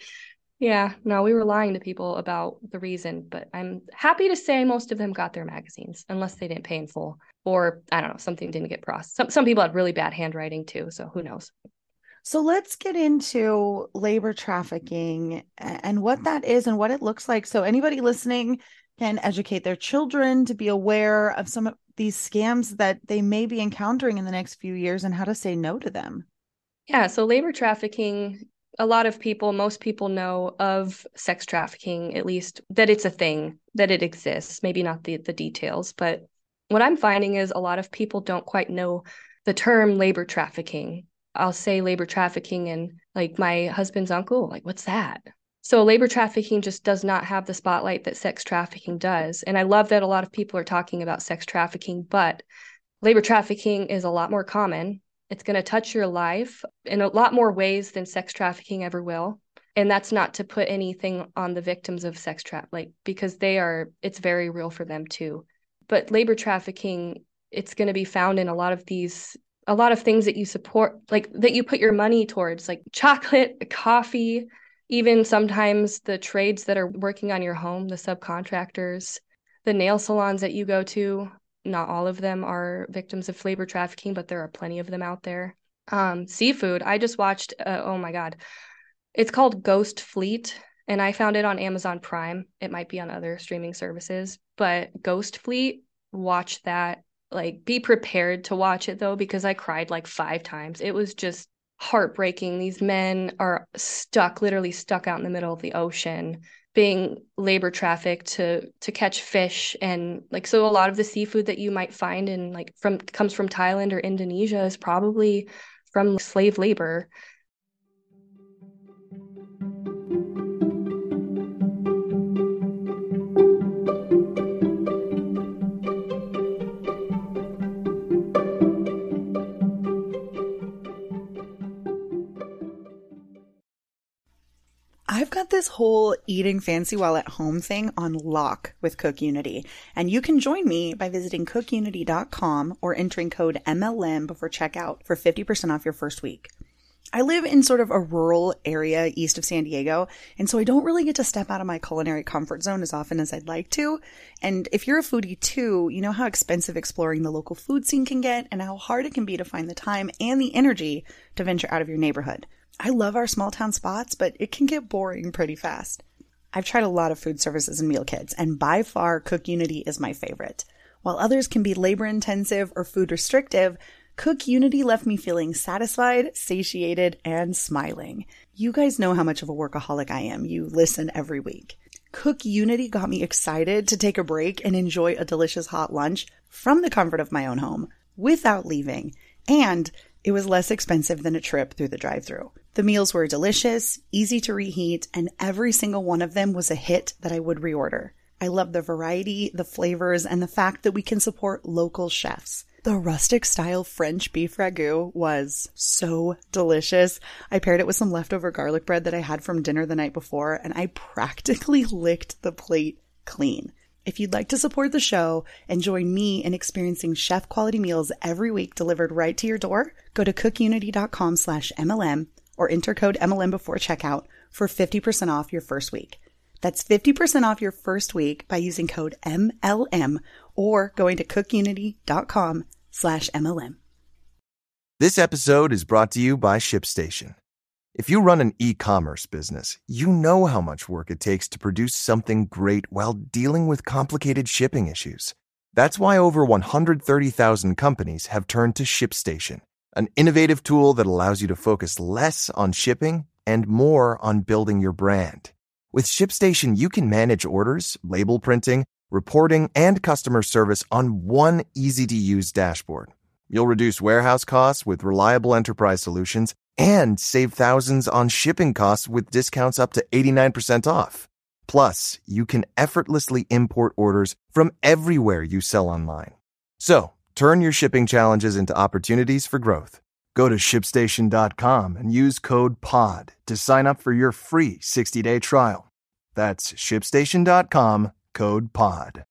Yeah, no, we were lying to people about the reason, but I'm happy to say most of them got their magazines, unless they didn't pay in full, or I don't know, something didn't get processed. Some some people had really bad handwriting too, so who knows? So let's get into labor trafficking and what that is and what it looks like. So anybody listening can educate their children to be aware of some of these scams that they may be encountering in the next few years and how to say no to them. Yeah, so labor trafficking, a lot of people, most people know of sex trafficking, at least that it's a thing, that it exists, maybe not the, the details. But what I'm finding is a lot of people don't quite know the term labor trafficking. I'll say labor trafficking and like my husband's uncle, like, what's that? So labor trafficking just does not have the spotlight that sex trafficking does. And I love that a lot of people are talking about sex trafficking, but labor trafficking is a lot more common. It's going to touch your life in a lot more ways than sex trafficking ever will. And that's not to put anything on the victims of sex trafficking, like, because they are, it's very real for them too. But labor trafficking, it's going to be found in a lot of these, a lot of things that you support, like that you put your money towards, like chocolate, coffee, even sometimes the trades that are working on your home, the subcontractors, the nail salons that you go to. Not all of them are victims of labor trafficking, but there are plenty of them out there. Um, seafood. I just watched, uh, oh my God. It's called Ghost Fleet, and I found it on Amazon Prime. It might be on other streaming services, but Ghost Fleet, watch that. Like, be prepared to watch it, though, because I cried like five times. It was just heartbreaking. These men are stuck, literally stuck out in the middle of the ocean, being labor trafficked to to catch fish. And like, so a lot of the seafood that you might find in like from comes from Thailand or Indonesia is probably from slave labor. I've got this whole eating fancy while at home thing on lock with CookUnity, and you can join me by visiting cook unity dot com or entering code M L M before checkout for fifty percent off your first week. I live in sort of a rural area east of San Diego, and so I don't really get to step out of my culinary comfort zone as often as I'd like to. And if you're a foodie too, you know how expensive exploring the local food scene can get and how hard it can be to find the time and the energy to venture out of your neighborhood. I love our small town spots, but it can get boring pretty fast. I've tried a lot of food services and meal kits, and by far CookUnity is my favorite. While others can be labor intensive or food restrictive, CookUnity left me feeling satisfied, satiated, and smiling. You guys know how much of a workaholic I am. You listen every week. Cook Unity got me excited to take a break and enjoy a delicious hot lunch from the comfort of my own home without leaving. And it was less expensive than a trip through the drive-thru. The meals were delicious, easy to reheat, and every single one of them was a hit that I would reorder. I love the variety, the flavors, and the fact that we can support local chefs. The rustic-style French beef ragu was so delicious. I paired it with some leftover garlic bread that I had from dinner the night before, and I practically licked the plate clean. If you'd like to support the show and join me in experiencing chef-quality meals every week delivered right to your door, go to cookunity.com slash MLM or enter code M L M before checkout for fifty percent off your first week. That's fifty percent off your first week by using code M L M or going to cookunity.com slash MLM. This episode is brought to you by ShipStation. If you run an e-commerce business, you know how much work it takes to produce something great while dealing with complicated shipping issues. That's why over one hundred thirty thousand companies have turned to ShipStation, an innovative tool that allows you to focus less on shipping and more on building your brand. With ShipStation, you can manage orders, label printing, reporting, and customer service on one easy-to-use dashboard. You'll reduce warehouse costs with reliable enterprise solutions and save thousands on shipping costs with discounts up to eighty-nine percent off. Plus, you can effortlessly import orders from everywhere you sell online. So, turn your shipping challenges into opportunities for growth. Go to ship station dot com and use code POD to sign up for your free sixty-day trial. That's ship station dot com, code POD.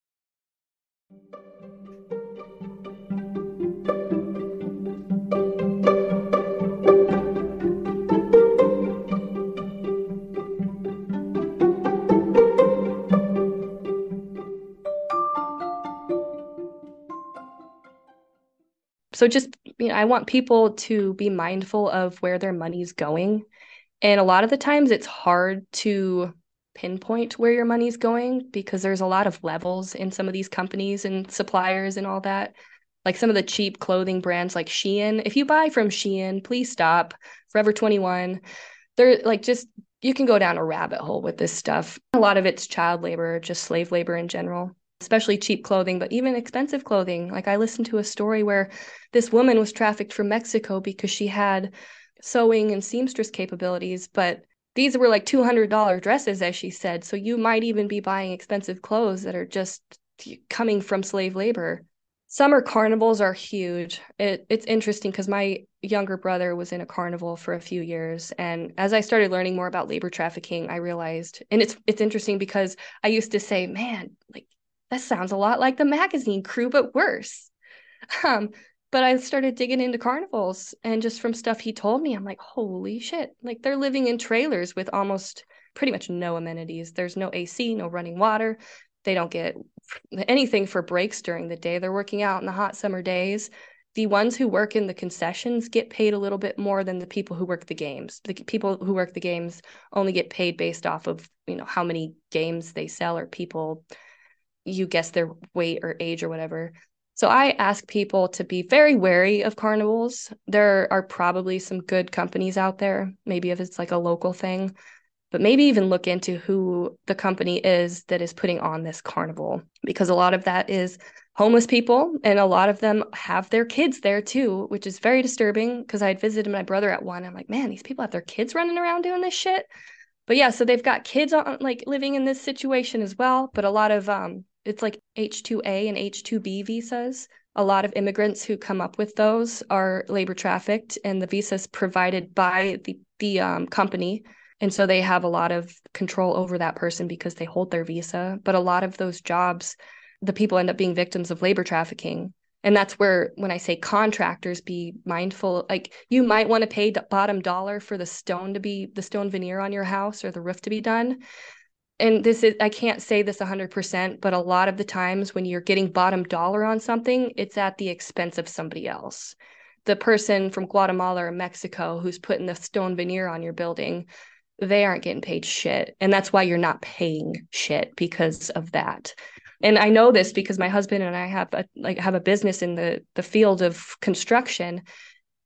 So just, you know, I want people to be mindful of where their money's going. And a lot of the times it's hard to pinpoint where your money's going because there's a lot of levels in some of these companies and suppliers and all that. Like some of the cheap clothing brands like Shein. If you buy from Shein, please stop. Forever twenty-one. They're like just, you can go down a rabbit hole with this stuff. A lot of it's child labor, just slave labor in general. Especially cheap clothing, but even expensive clothing. Like I listened to a story where this woman was trafficked from Mexico because she had sewing and seamstress capabilities, but these were like two hundred dollars dresses, as she said. So you might even be buying expensive clothes that are just coming from slave labor. Summer carnivals are huge. It, it's interesting because my younger brother was in a carnival for a few years. And as I started learning more about labor trafficking, I realized, and it's it's interesting because I used to say, man, like, that sounds a lot like the magazine crew, but worse. Um, but I started digging into carnivals, and just from stuff he told me, I'm like, holy shit. Like they're living in trailers with almost pretty much no amenities. There's no A C, no running water. They don't get anything for breaks during the day. They're working out in the hot summer days. The ones who work in the concessions get paid a little bit more than the people who work the games. The people who work the games only get paid based off of, you know, how many games they sell or people, you guess their weight or age or whatever. So I ask people to be very wary of carnivals. There are probably some good companies out there, maybe if it's like a local thing, but maybe even look into who the company is that is putting on this carnival, because a lot of that is homeless people, and a lot of them have their kids there too, which is very disturbing because I had visited my brother at one. I'm like, man, these people have their kids running around doing this shit. But yeah, so they've got kids on, like living in this situation as well, but a lot of um it's like H two A and H two B visas. A lot of immigrants who come up with those are labor trafficked, and the visas provided by the, the um, company. And so they have a lot of control over that person because they hold their visa. But a lot of those jobs, the people end up being victims of labor trafficking. And that's where, when I say contractors, be mindful, like you might want to pay the bottom dollar for the stone to be, the stone veneer on your house or the roof to be done. And this is, I can't say this one hundred percent, but a lot of the times when you're getting bottom dollar on something, it's at the expense of somebody else. The person from Guatemala or Mexico who's putting the stone veneer on your building, they aren't getting paid shit. And that's why you're not paying shit, because of that. And I know this because my husband and I have a, like have a business in the, the field of construction.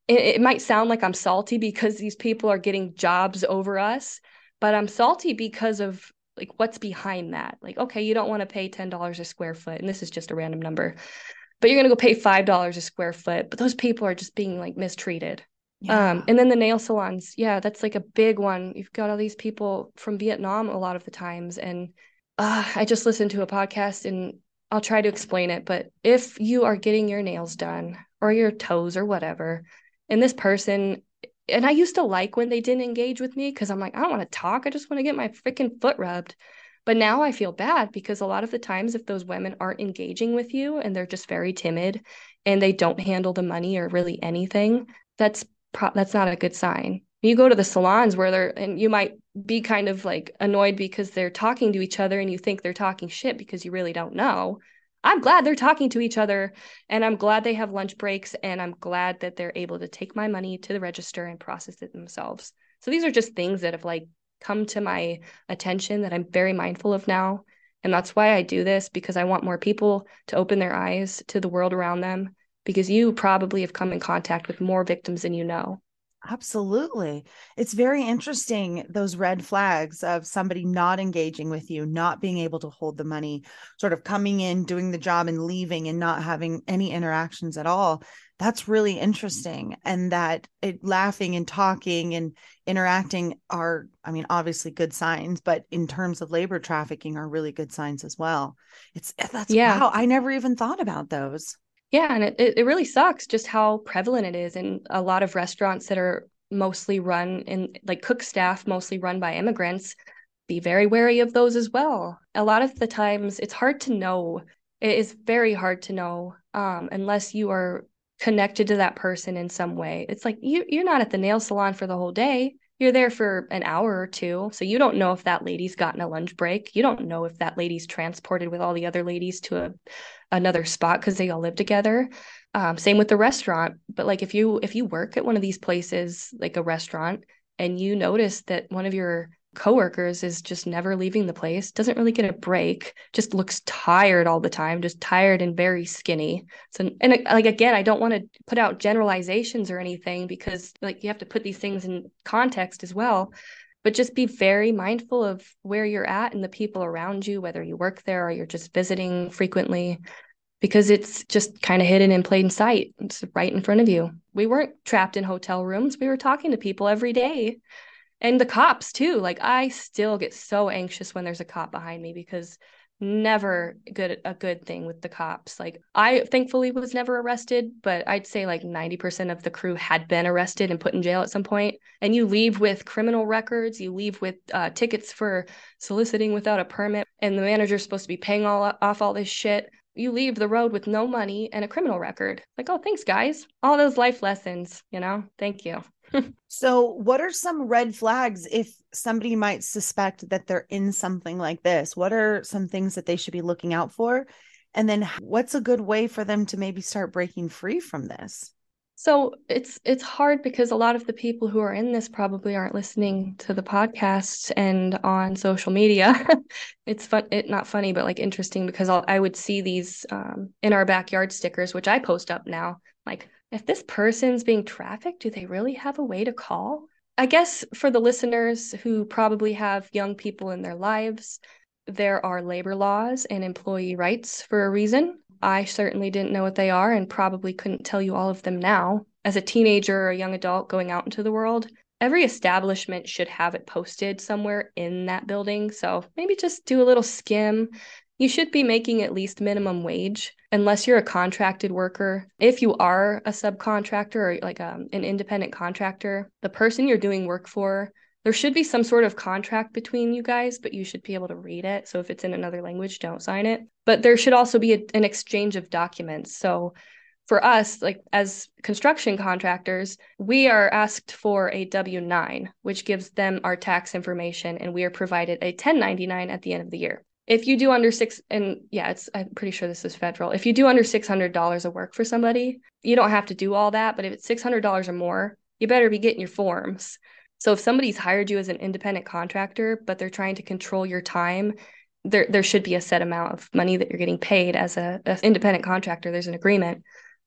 it, it might sound like I'm salty because these people are getting jobs over us, but I'm salty because of like what's behind that. Like, okay, you don't want to pay ten dollars a square foot, and this is just a random number, but you're going to go pay five dollars a square foot, but those people are just being like mistreated. Yeah. Um, and then the nail salons, yeah, that's like a big one. You've got all these people from Vietnam a lot of the times, and uh, I just listened to a podcast, and I'll try to explain it. But if you are getting your nails done or your toes or whatever, and this person, and I used to like when they didn't engage with me because I'm like, I don't want to talk. I just want to get my freaking foot rubbed. But now I feel bad because a lot of the times if those women aren't engaging with you and they're just very timid and they don't handle the money or really anything, that's pro- that's not a good sign. You go to the salons where they're, and you might be kind of like annoyed because they're talking to each other and you think they're talking shit because you really don't know. I'm glad they're talking to each other, and I'm glad they have lunch breaks, and I'm glad that they're able to take my money to the register and process it themselves. So these are just things that have like come to my attention that I'm very mindful of now. And that's why I do this, because I want more people to open their eyes to the world around them, because you probably have come in contact with more victims than you know. Absolutely. It's very interesting, those red flags of somebody not engaging with you, not being able to hold the money, sort of coming in, doing the job and leaving and not having any interactions at all. That's really interesting. And that it laughing and talking and interacting are, I mean, obviously good signs, but in terms of labor trafficking are really good signs as well. It's that's Yeah. wow. I never even thought about those. Yeah, and it, it really sucks just how prevalent it is in a lot of restaurants that are mostly run in like cook staff, mostly run by immigrants. Be very wary of those as well. A lot of the times it's hard to know. It is very hard to know um, unless you are connected to that person in some way. It's like you, you're not at the nail salon for the whole day. You're there for an hour or two. So you don't know if that lady's gotten a lunch break. You don't know if that lady's transported with all the other ladies to a another spot because they all live together. Um, same with the restaurant. But like if you if you work at one of these places, like a restaurant, and you notice that one of your coworkers is just never leaving the place, doesn't really get a break, just looks tired all the time, just tired and very skinny. So, and like, again, I don't want to put out generalizations or anything because like you have to put these things in context as well, but just be very mindful of where you're at and the people around you, whether you work there or you're just visiting frequently, because it's just kind of hidden in plain sight. It's right in front of you. We weren't trapped in hotel rooms. We were talking to people every day. And the cops too. Like I still get so anxious when there's a cop behind me because never good a good thing with the cops. Like I thankfully was never arrested, but I'd say like ninety percent of the crew had been arrested and put in jail at some point. And you leave with criminal records, you leave with uh, tickets for soliciting without a permit, and the manager's supposed to be paying all off all this shit. You leave the road with no money and a criminal record. Like, oh, thanks, guys. All those life lessons, you know? Thank you. So what are some red flags if somebody might suspect that they're in something like this? What are some things that they should be looking out for? And then what's a good way for them to maybe start breaking free from this? So it's it's hard because a lot of the people who are in this probably aren't listening to the podcasts and on social media. It's fun, it not funny, but like interesting because I'll, I would see these um, in our backyard stickers, which I post up now. Like, if this person's being trafficked, do they really have a way to call? I guess for the listeners who probably have young people in their lives, there are labor laws and employee rights for a reason. I certainly didn't know what they are and probably couldn't tell you all of them now. As a teenager or a young adult going out into the world, every establishment should have it posted somewhere in that building. So maybe just do a little skim. You should be making at least minimum wage unless you're a contracted worker. If you are a subcontractor or like um, an independent contractor, the person you're doing work for, there should be some sort of contract between you guys, but you should be able to read it. So if it's in another language, don't sign it. But there should also be a, an exchange of documents. So for us, like as construction contractors, we are asked for a W nine, which gives them our tax information, and we are provided a ten ninety-nine at the end of the year. If you do under six, and yeah, it's I'm pretty sure this is federal. If you do under six hundred dollars of work for somebody, you don't have to do all that. But if it's six hundred dollars or more, you better be getting your forms. So if somebody's hired you as an independent contractor, but they're trying to control your time, there there should be a set amount of money that you're getting paid as a, a independent contractor. There's an agreement.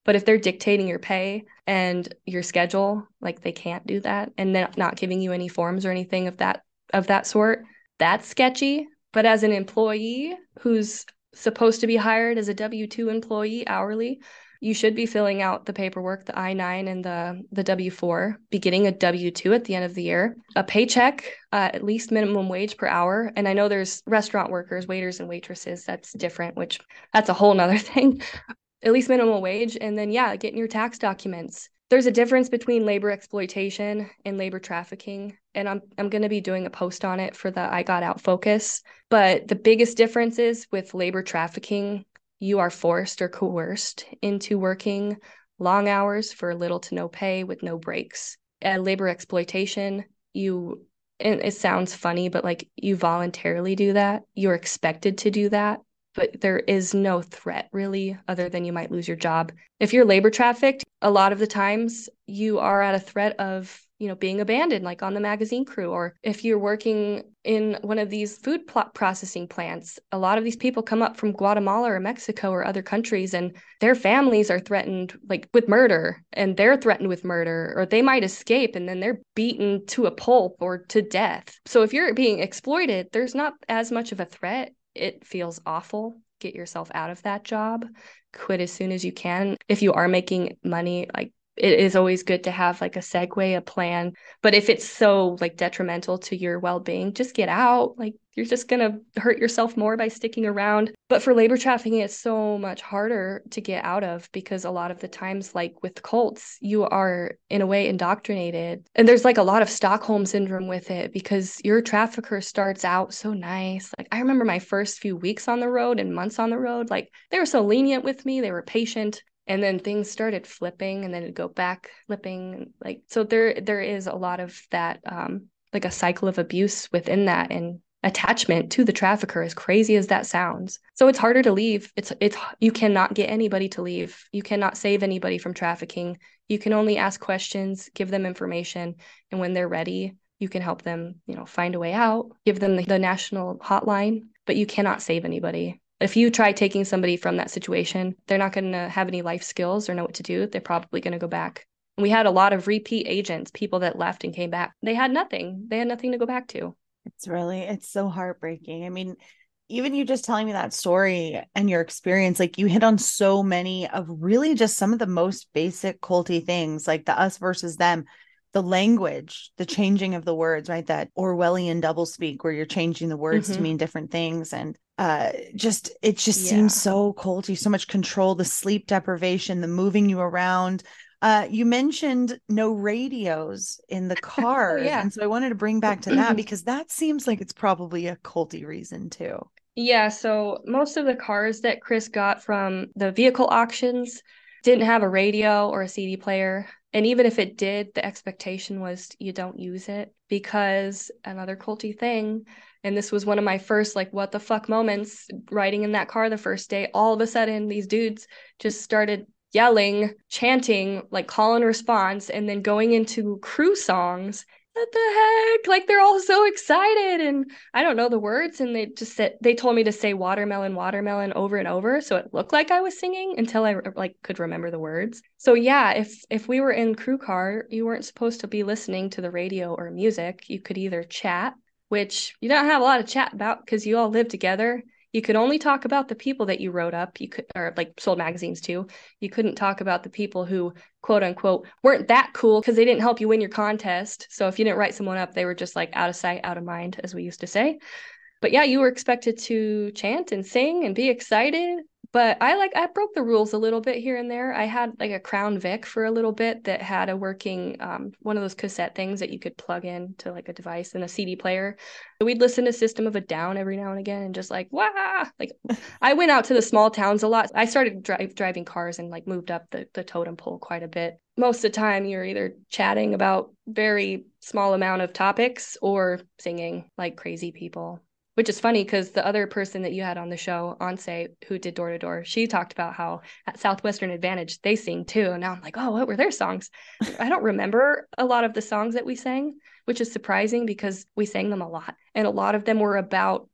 But if they're dictating your pay and your schedule, like they can't do that, and they're not giving you any forms or anything of that of that sort, that's sketchy. But as an employee who's supposed to be hired as a W two employee hourly, you should be filling out the paperwork, the I nine and the the W four, be getting a W two at the end of the year, a paycheck, uh, at least minimum wage per hour. And I know there's restaurant workers, waiters and waitresses, that's different, which that's a whole nother thing. At least minimum wage. And then, yeah, getting your tax documents. There's a difference between labor exploitation and labor trafficking. And I'm I'm going to be doing a post on it for the I Got Out focus. But the biggest difference is with labor trafficking, you are forced or coerced into working long hours for little to no pay with no breaks. At labor exploitation, you, and it sounds funny, but like you voluntarily do that. You're expected to do that. But there is no threat really, other than you might lose your job. If you're labor trafficked, a lot of the times you are at a threat of, you know, being abandoned, like on the magazine crew. Or if you're working in one of these food pl- processing plants, a lot of these people come up from Guatemala or Mexico or other countries, and their families are threatened like with murder, and they're threatened with murder, or they might escape and then they're beaten to a pulp or to death. So if you're being exploited, there's not as much of a threat. It feels awful. Get yourself out of that job. Quit as soon as you can. If you are making money, like it is always good to have like a segue, a plan. But if it's so like detrimental to your well-being, just get out. Like you're just going to hurt yourself more by sticking around. But for labor trafficking, it's so much harder to get out of, because a lot of the times, like with cults, you are in a way indoctrinated. And there's like a lot of Stockholm syndrome with it, because your trafficker starts out so nice. Like I remember my first few weeks on the road and months on the road, like they were so lenient with me. They were patient. And then things started flipping, and then it'd go back flipping. Like, so there, there is a lot of that, um, like a cycle of abuse within that, and attachment to the trafficker, as crazy as that sounds. So it's harder to leave. It's, it's, you cannot get anybody to leave. You cannot save anybody from trafficking. You can only ask questions, give them information. And when they're ready, you can help them, you know, find a way out, give them the, the national hotline, but you cannot save anybody. If you try taking somebody from that situation, they're not going to have any life skills or know what to do. They're probably going to go back. And we had a lot of repeat agents, people that left and came back. They had nothing. They had nothing to go back to. It's really, it's so heartbreaking. I mean, even you just telling me that story and your experience, like you hit on so many of really just some of the most basic culty things, like the us versus them, the language, the changing of the words, right? That Orwellian doublespeak where you're changing the words mm-hmm. to mean different things. And uh, just, it just yeah. seems so culty, so much control, the sleep deprivation, the moving you around. Uh, you mentioned no radios in the cars. oh, yeah. And so I wanted to bring back to that, because that seems like it's probably a culty reason too. Yeah. So most of the cars that Chris got from the vehicle auctions didn't have a radio or a C D player. And even if it did, the expectation was you don't use it, because another culty thing, and this was one of my first like what the fuck moments riding in that car the first day, all of a sudden these dudes just started yelling, chanting, like call and response, and then going into crew songs. What the heck? Like they're all so excited, and I don't know the words, and they just said, they told me to say watermelon, watermelon over and over, so it looked like I was singing until I like could remember the words. So yeah, if if we were in crew car, you weren't supposed to be listening to the radio or music. You could either chat, which you don't have a lot of chat about because you all live together. You could only talk about the people that you wrote up, you could, or like sold magazines to. You couldn't talk about the people who, quote unquote, weren't that cool because they didn't help you win your contest. So if you didn't write someone up, they were just like out of sight, out of mind, as we used to say. But yeah, you were expected to chant and sing and be excited. But I like, I broke the rules a little bit here and there. I had like a Crown Vic for a little bit that had a working, um, one of those cassette things that you could plug in to like a device and a C D player. So we'd listen to System of a Down every now and again and just like, wah! Like I went out to the small towns a lot. I started drive, driving cars and like moved up the, the totem pole quite a bit. Most of the time you're either chatting about very small amount of topics or singing like crazy people. Which is funny because the other person that you had on the show, Anse, who did Door to Door, she talked about how at Southwestern Advantage, they sing too. And now I'm like, oh, what were their songs? I don't remember a lot of the songs that we sang, which is surprising because we sang them a lot. And a lot of them were about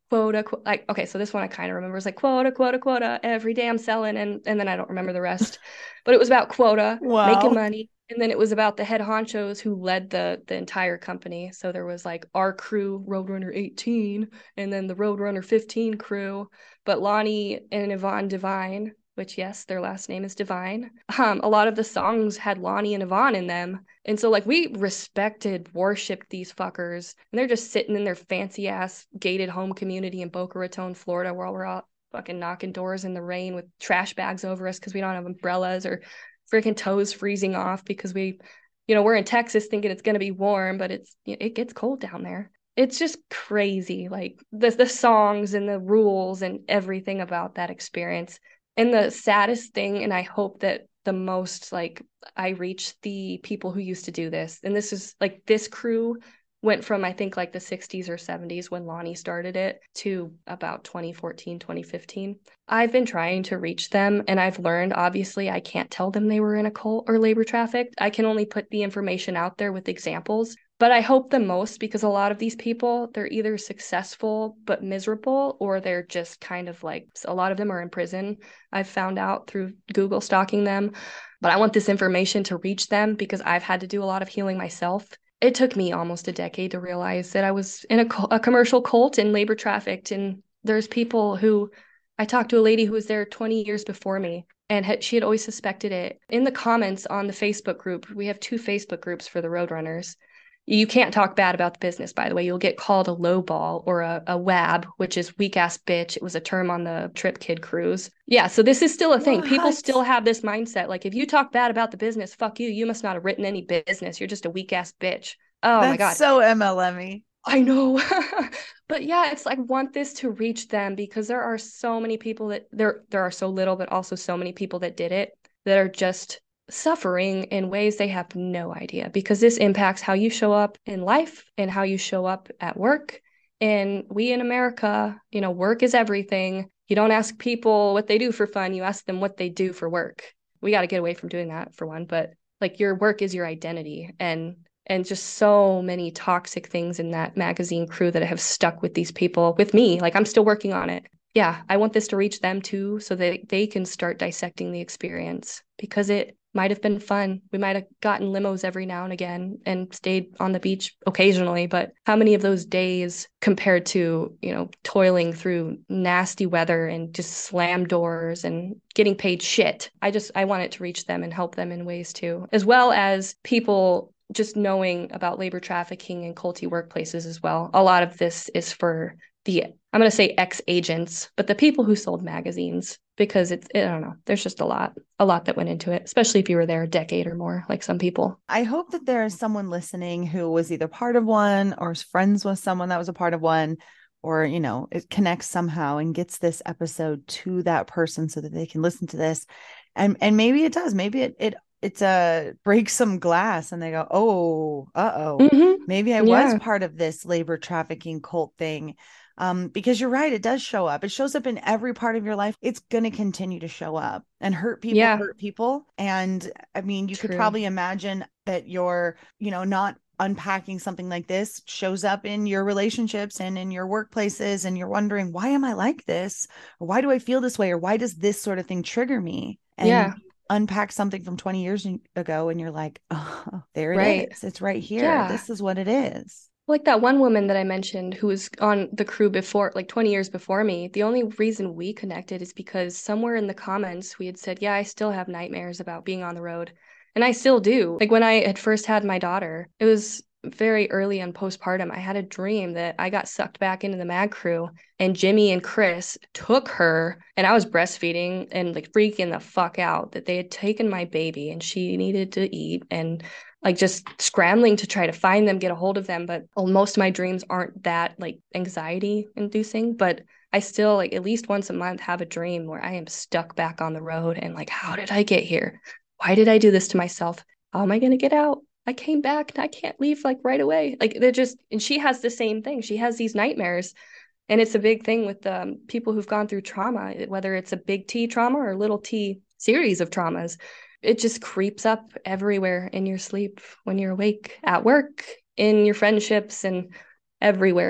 quota, qu- like, okay, so this one I kind of remember. It's like quota, quota, quota, every day I'm selling. And, and then I don't remember the rest, but it was about quota, Wow. making money. And then it was about the head honchos who led the the entire company. So there was like our crew, Roadrunner eighteen, and then the Roadrunner fifteen crew. But Lonnie and Yvonne Devine, which, yes, their last name is Devine, um, a lot of the songs had Lonnie and Yvonne in them. And so, like, we respected, worshipped these fuckers. And they're just sitting in their fancy-ass gated home community in Boca Raton, Florida, where we're all fucking knocking doors in the rain with trash bags over us because we don't have umbrellas, or freaking toes freezing off because we, you know, we're in Texas thinking it's going to be warm, but it's, it gets cold down there. It's just crazy. Like the, the songs and the rules and everything about that experience. And the saddest thing, and I hope that the most, like, I reach the people who used to do this. And this is like, this crew went from, I think, like the sixties or seventies when Lonnie started it to about twenty fourteen, twenty fifteen. I've been trying to reach them, and I've learned, obviously, I can't tell them they were in a cult or labor trafficked. I can only put the information out there with examples. But I hope the most, because a lot of these people, they're either successful but miserable, or they're just kind of like, a lot of them are in prison. I've found out through Google stalking them. But I want this information to reach them because I've had to do a lot of healing myself. It took me almost a decade to realize that I was in a, a commercial cult and labor trafficked. And there's people who, I talked to a lady who was there twenty years before me, and had, she had always suspected it. In the comments on the Facebook group, we have two Facebook groups for the Roadrunners. You can't talk bad about the business, by the way. You'll get called a lowball or a, a W A B, which is weak ass bitch. It was a term on the Trip Kid cruise. Yeah, so this is still a thing. What? People still have this mindset. Like, if you talk bad about the business, fuck you. You must not have written any business. You're just a weak ass bitch. Oh, That's my God. So M L M-y. I know. But yeah, it's like, I want this to reach them because there are so many people that there there are so little, but also so many people that did it that are just suffering in ways they have no idea, because this impacts how you show up in life and how you show up at work. And we in America, you know, work is everything. You don't ask people what they do for fun. You ask them what they do for work. We got to get away from doing that, for one. But like, your work is your identity. And and just so many toxic things in that magazine crew that have stuck with these people, with me. Like, I'm still working on it. Yeah, I want this to reach them too, so that they can start dissecting the experience, because it might have been fun. We might have gotten limos every now and again and stayed on the beach occasionally, but how many of those days compared to, you know, toiling through nasty weather and just slam doors and getting paid shit? I just, I want it to reach them and help them in ways too, as well as people just knowing about labor trafficking and culty workplaces as well. A lot of this is for the, I'm going to say ex-agents, but the people who sold magazines, because it's, I don't know, there's just a lot, a lot that went into it, especially if you were there a decade or more, like some people. I hope that there is someone listening who was either part of one or is friends with someone that was a part of one, or, you know, it connects somehow and gets this episode to that person so that they can listen to this. And and maybe it does. Maybe it, it it's a breaks some glass and they go, oh, uh-oh, Mm-hmm. maybe I Yeah. was part of this labor trafficking cult thing. Um, because you're right, it does show up. It shows up in every part of your life. It's going to continue to show up, and hurt people Yeah. hurt people. And I mean, you could True. probably imagine that you're, you know, not unpacking something like this shows up in your relationships and in your workplaces, and you're wondering, why am I like this? Or why do I feel this way? Or why does this sort of thing trigger me? And Yeah. unpack something from twenty years ago and you're like, oh, there it Right. is. It's right here. Yeah. This is what it is. Like that one woman that I mentioned who was on the crew before, like twenty years before me, the only reason we connected is because somewhere in the comments we had said, yeah, I still have nightmares about being on the road. And I still do. Like, when I had first had my daughter, it was very early on postpartum. I had a dream that I got sucked back into the mag crew, and Jimmy and Chris took her, and I was breastfeeding and like freaking the fuck out that they had taken my baby and she needed to eat, and like just scrambling to try to find them, get a hold of them. But well, most of my dreams aren't that like anxiety inducing, but I still, like, at least once a month have a dream where I am stuck back on the road and like, how did I get here? Why did I do this to myself? How am I going to get out? I came back and I can't leave like right away. Like, they're just, and she has the same thing. She has these nightmares. And it's a big thing with um, people who've gone through trauma, whether it's a big T trauma or a little T series of traumas. It just creeps up everywhere in your sleep, when you're awake, at work, in your friendships, and everywhere.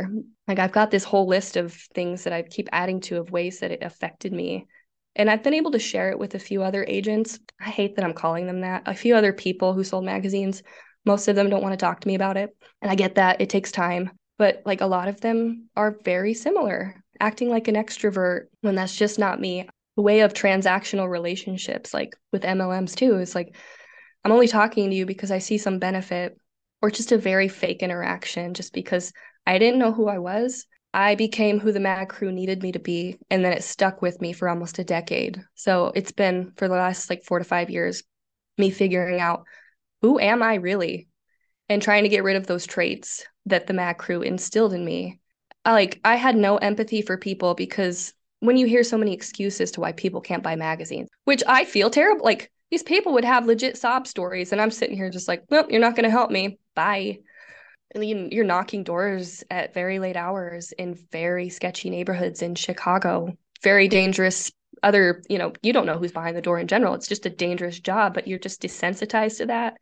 Like I've got this whole list of things that I keep adding to of ways that it affected me. And I've been able to share it with a few other agents. I hate that I'm calling them that. A few other people who sold magazines. Most of them don't want to talk to me about it. And I get that. It takes time. But like a lot of them are very similar, acting like an extrovert when that's just not me. The way of transactional relationships, like with M L Ms too, is like, I'm only talking to you because I see some benefit, or just a very fake interaction just because I didn't know who I was. I became who the Mag Crew needed me to be, and then it stuck with me for almost a decade. So it's been for the last like four to five years, me figuring out who am I really, and trying to get rid of those traits that the Mag Crew instilled in me. I, like I had no empathy for people because when you hear so many excuses to why people can't buy magazines, which I feel terrible, like these people would have legit sob stories, and I'm sitting here just like, nope, you're not going to help me. Bye. And you're knocking doors at very late hours in very sketchy neighborhoods in Chicago. Very dangerous. Other, you know, you don't know who's behind the door in general. It's just a dangerous job, but you're just desensitized to that.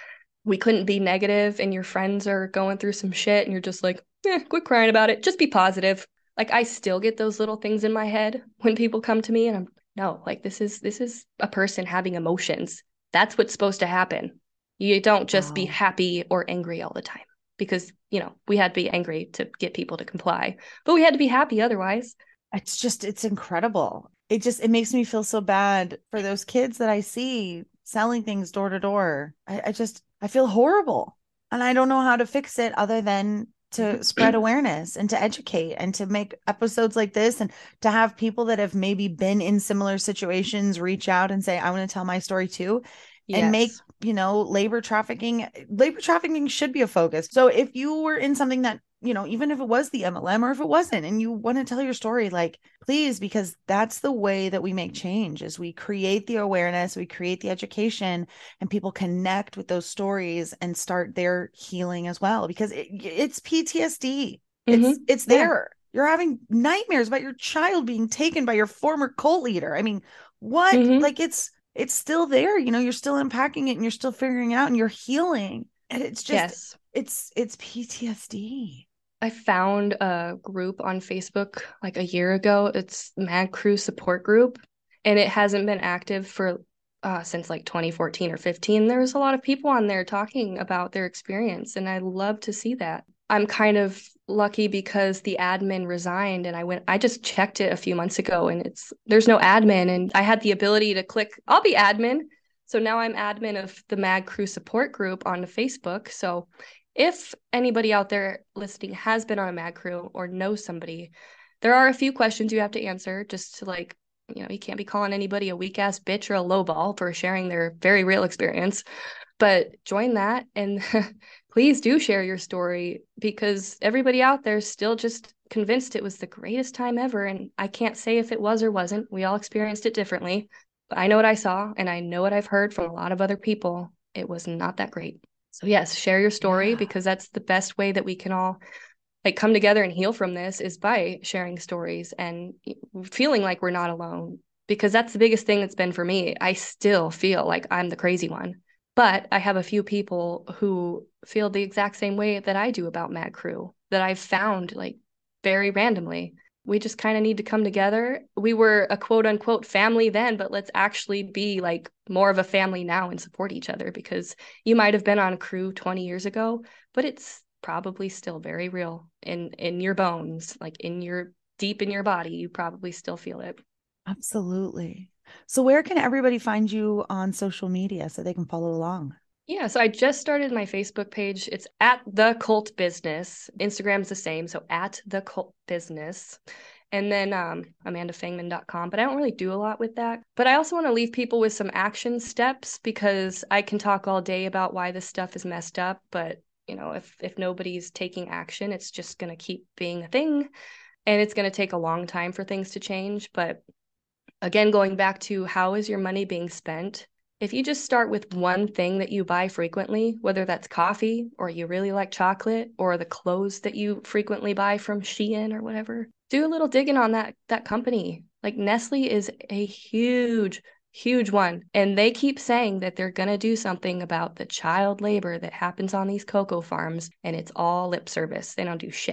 We couldn't be negative, and your friends are going through some shit, and you're just like, eh, quit crying about it. Just be positive. Like I still get those little things in my head when people come to me, and I'm no, like this is this is a person having emotions. That's what's supposed to happen. You don't just wow. be happy or angry all the time, because, you know, we had to be angry to get people to comply, but we had to be happy otherwise. It's just, it's incredible. It just, it makes me feel so bad for those kids that I see selling things door to door. I, I just, I feel horrible, and I don't know how to fix it other than to spread awareness and to educate and to make episodes like this, and to have people that have maybe been in similar situations reach out and say, I want to tell my story too. Yes. And make, you know, labor trafficking, labor trafficking should be a focus. So if you were in something that, you know, even if it was the M L M or if it wasn't, and you want to tell your story, like, please, because that's the way that we make change, is we create the awareness, we create the education, and people connect with those stories and start their healing as well, because it, it's P T S D. Mm-hmm. It's, it's there. Yeah. You're having nightmares about your child being taken by your former cult leader. I mean, what? Mm-hmm. Like it's, it's still there, you know, you're still unpacking it and you're still figuring it out and you're healing. And it's just, yes. it's, it's P T S D. I found a group on Facebook like a year ago. It's Mag Crew Support Group, and it hasn't been active for uh, since like twenty fourteen or fifteen. There's a lot of people on there talking about their experience, and I love to see that. I'm kind of lucky because the admin resigned, and I went, I just checked it a few months ago, and it's, there's no admin, and I had the ability to click, I'll be admin. So now I'm admin of the Mag Crew Support Group on Facebook. So if anybody out there listening has been on a Mag Crew or knows somebody, there are a few questions you have to answer just to, like, you know, you can't be calling anybody a weak ass bitch or a lowball for sharing their very real experience, but join that, and please do share your story, because everybody out there is still just convinced it was the greatest time ever. And I can't say if it was or wasn't. We all experienced it differently, but I know what I saw, and I know what I've heard from a lot of other people. It was not that great. So yes, share your story, yeah. because that's the best way that we can all like come together and heal from this, is by sharing stories and feeling like we're not alone, because that's the biggest thing that's been for me. I still feel like I'm the crazy one, but I have a few people who feel the exact same way that I do about Mag Crew, that I've found like very randomly. We just kind of need to come together. We were a quote unquote family then, but let's actually be like more of a family now and support each other, because you might have been on a crew twenty years ago, but it's probably still very real in, in your bones, like in your deep in your body, you probably still feel it. Absolutely. So where can everybody find you on social media so they can follow along? Yeah, so I just started my Facebook page. It's at The Cult Business. Instagram's the same, so at The Cult Business. And then um, amanda fangman dot com, but I don't really do a lot with that. But I also want to leave people with some action steps, because I can talk all day about why this stuff is messed up, but you know, if if nobody's taking action, it's just going to keep being a thing, and it's going to take a long time for things to change. But again, going back to how is your money being spent? If you just start with one thing that you buy frequently, whether that's coffee, or you really like chocolate, or the clothes that you frequently buy from Shein or whatever, do a little digging on that that company. Like Nestle is a huge, huge one. And they keep saying that they're going to do something about the child labor that happens on these cocoa farms, and it's all lip service. They don't do shit.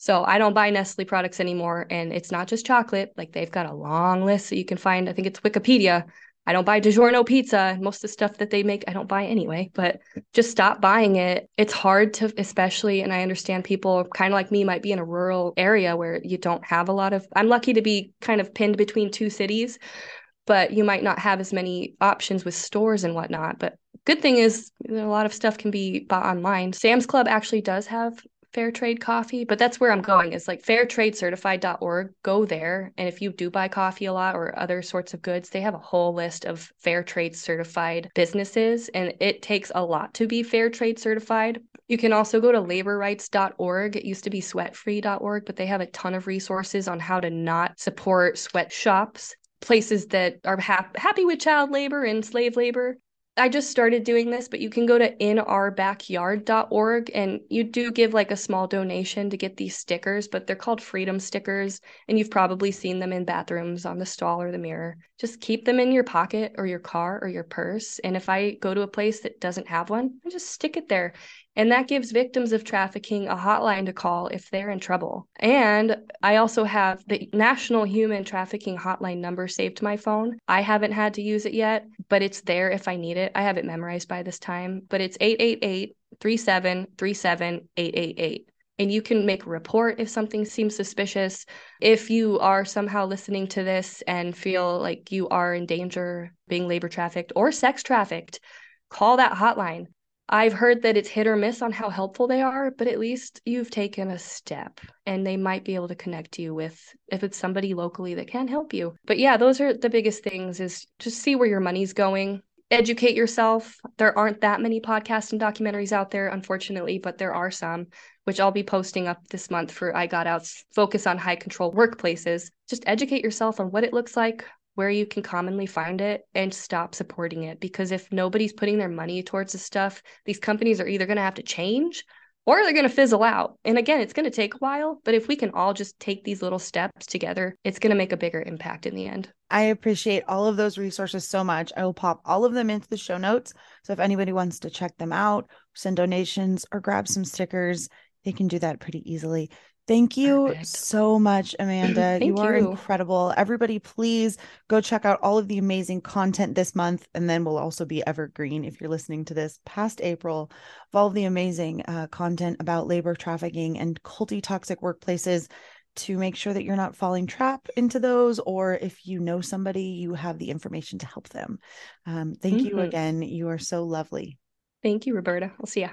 So I don't buy Nestle products anymore. And it's not just chocolate. Like they've got a long list that you can find. I think it's Wikipedia. I don't buy DiGiorno pizza. Most of the stuff that they make, I don't buy anyway, but just stop buying it. It's hard to, especially, and I understand people kind of like me might be in a rural area where you don't have a lot of, I'm lucky to be kind of pinned between two cities, but you might not have as many options with stores and whatnot. But good thing is a lot of stuff can be bought online. Sam's Club actually does have fair trade coffee, but that's where I'm going is like fair trade certified dot org. Go there. And if you do buy coffee a lot or other sorts of goods, they have a whole list of fair trade certified businesses. And it takes a lot to be fair trade certified. You can also go to labor rights dot org. It used to be sweat free dot org, but they have a ton of resources on how to not support sweatshops, places that are ha- happy with child labor and slave labor. I just started doing this, but you can go to in our backyard dot org and you do give like a small donation to get these stickers, but they're called freedom stickers. And you've probably seen them in bathrooms on the stall or the mirror. Just keep them in your pocket or your car or your purse. And if I go to a place that doesn't have one, I just stick it there. And that gives victims of trafficking a hotline to call if they're in trouble. And I also have the National Human Trafficking Hotline number saved to my phone. I haven't had to use it yet, but it's there if I need it. I have it memorized by this time, but it's eight eight eight, three seven three seven, eight eight eight. And you can make a report if something seems suspicious. If you are somehow listening to this and feel like you are in danger of being labor trafficked or sex trafficked, call that hotline. I've heard that it's hit or miss on how helpful they are, but at least you've taken a step and they might be able to connect you with, if it's somebody locally that can help you. But yeah, those are the biggest things is just see where your money's going. Educate yourself. There aren't that many podcasts and documentaries out there, unfortunately, but there are some, which I'll be posting up this month for I Got Out's focus on high control workplaces. Just educate yourself on what it looks like, where you can commonly find it, and stop supporting it. Because if nobody's putting their money towards this stuff, these companies are either going to have to change or they're going to fizzle out. And again, it's going to take a while, but if we can all just take these little steps together, it's going to make a bigger impact in the end. I appreciate all of those resources so much. I will pop all of them into the show notes. So if anybody wants to check them out, send donations, or grab some stickers, they can do that pretty easily. Thank you Perfect. so much, Amanda. you are you. incredible. Everybody, please go check out all of the amazing content this month. And then we'll also be evergreen if you're listening to this past April of all of the amazing uh, content about labor trafficking and culty toxic workplaces to make sure that you're not falling trap into those. Or if you know somebody, you have the information to help them. Um, thank mm-hmm. you again. You are so lovely. Thank you, Roberta. I'll see ya.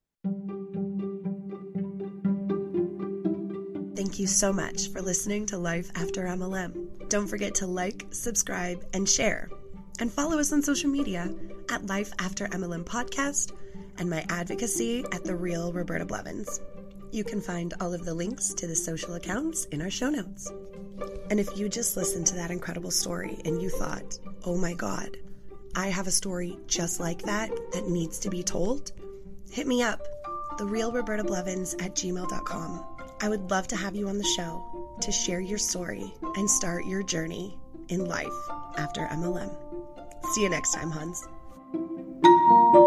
Thank you so much for listening to Life After M L M. Don't forget to like, subscribe, and share. And follow us on social media at Life After M L M Podcast and my advocacy at The Real Roberta Blevins. You can find all of the links to the social accounts in our show notes. And if you just listened to that incredible story and you thought, oh my God, I have a story just like that that needs to be told, hit me up, the real roberta blevins at gmail dot com. I would love to have you on the show to share your story and start your journey in life after M L M. See you next time, Huns.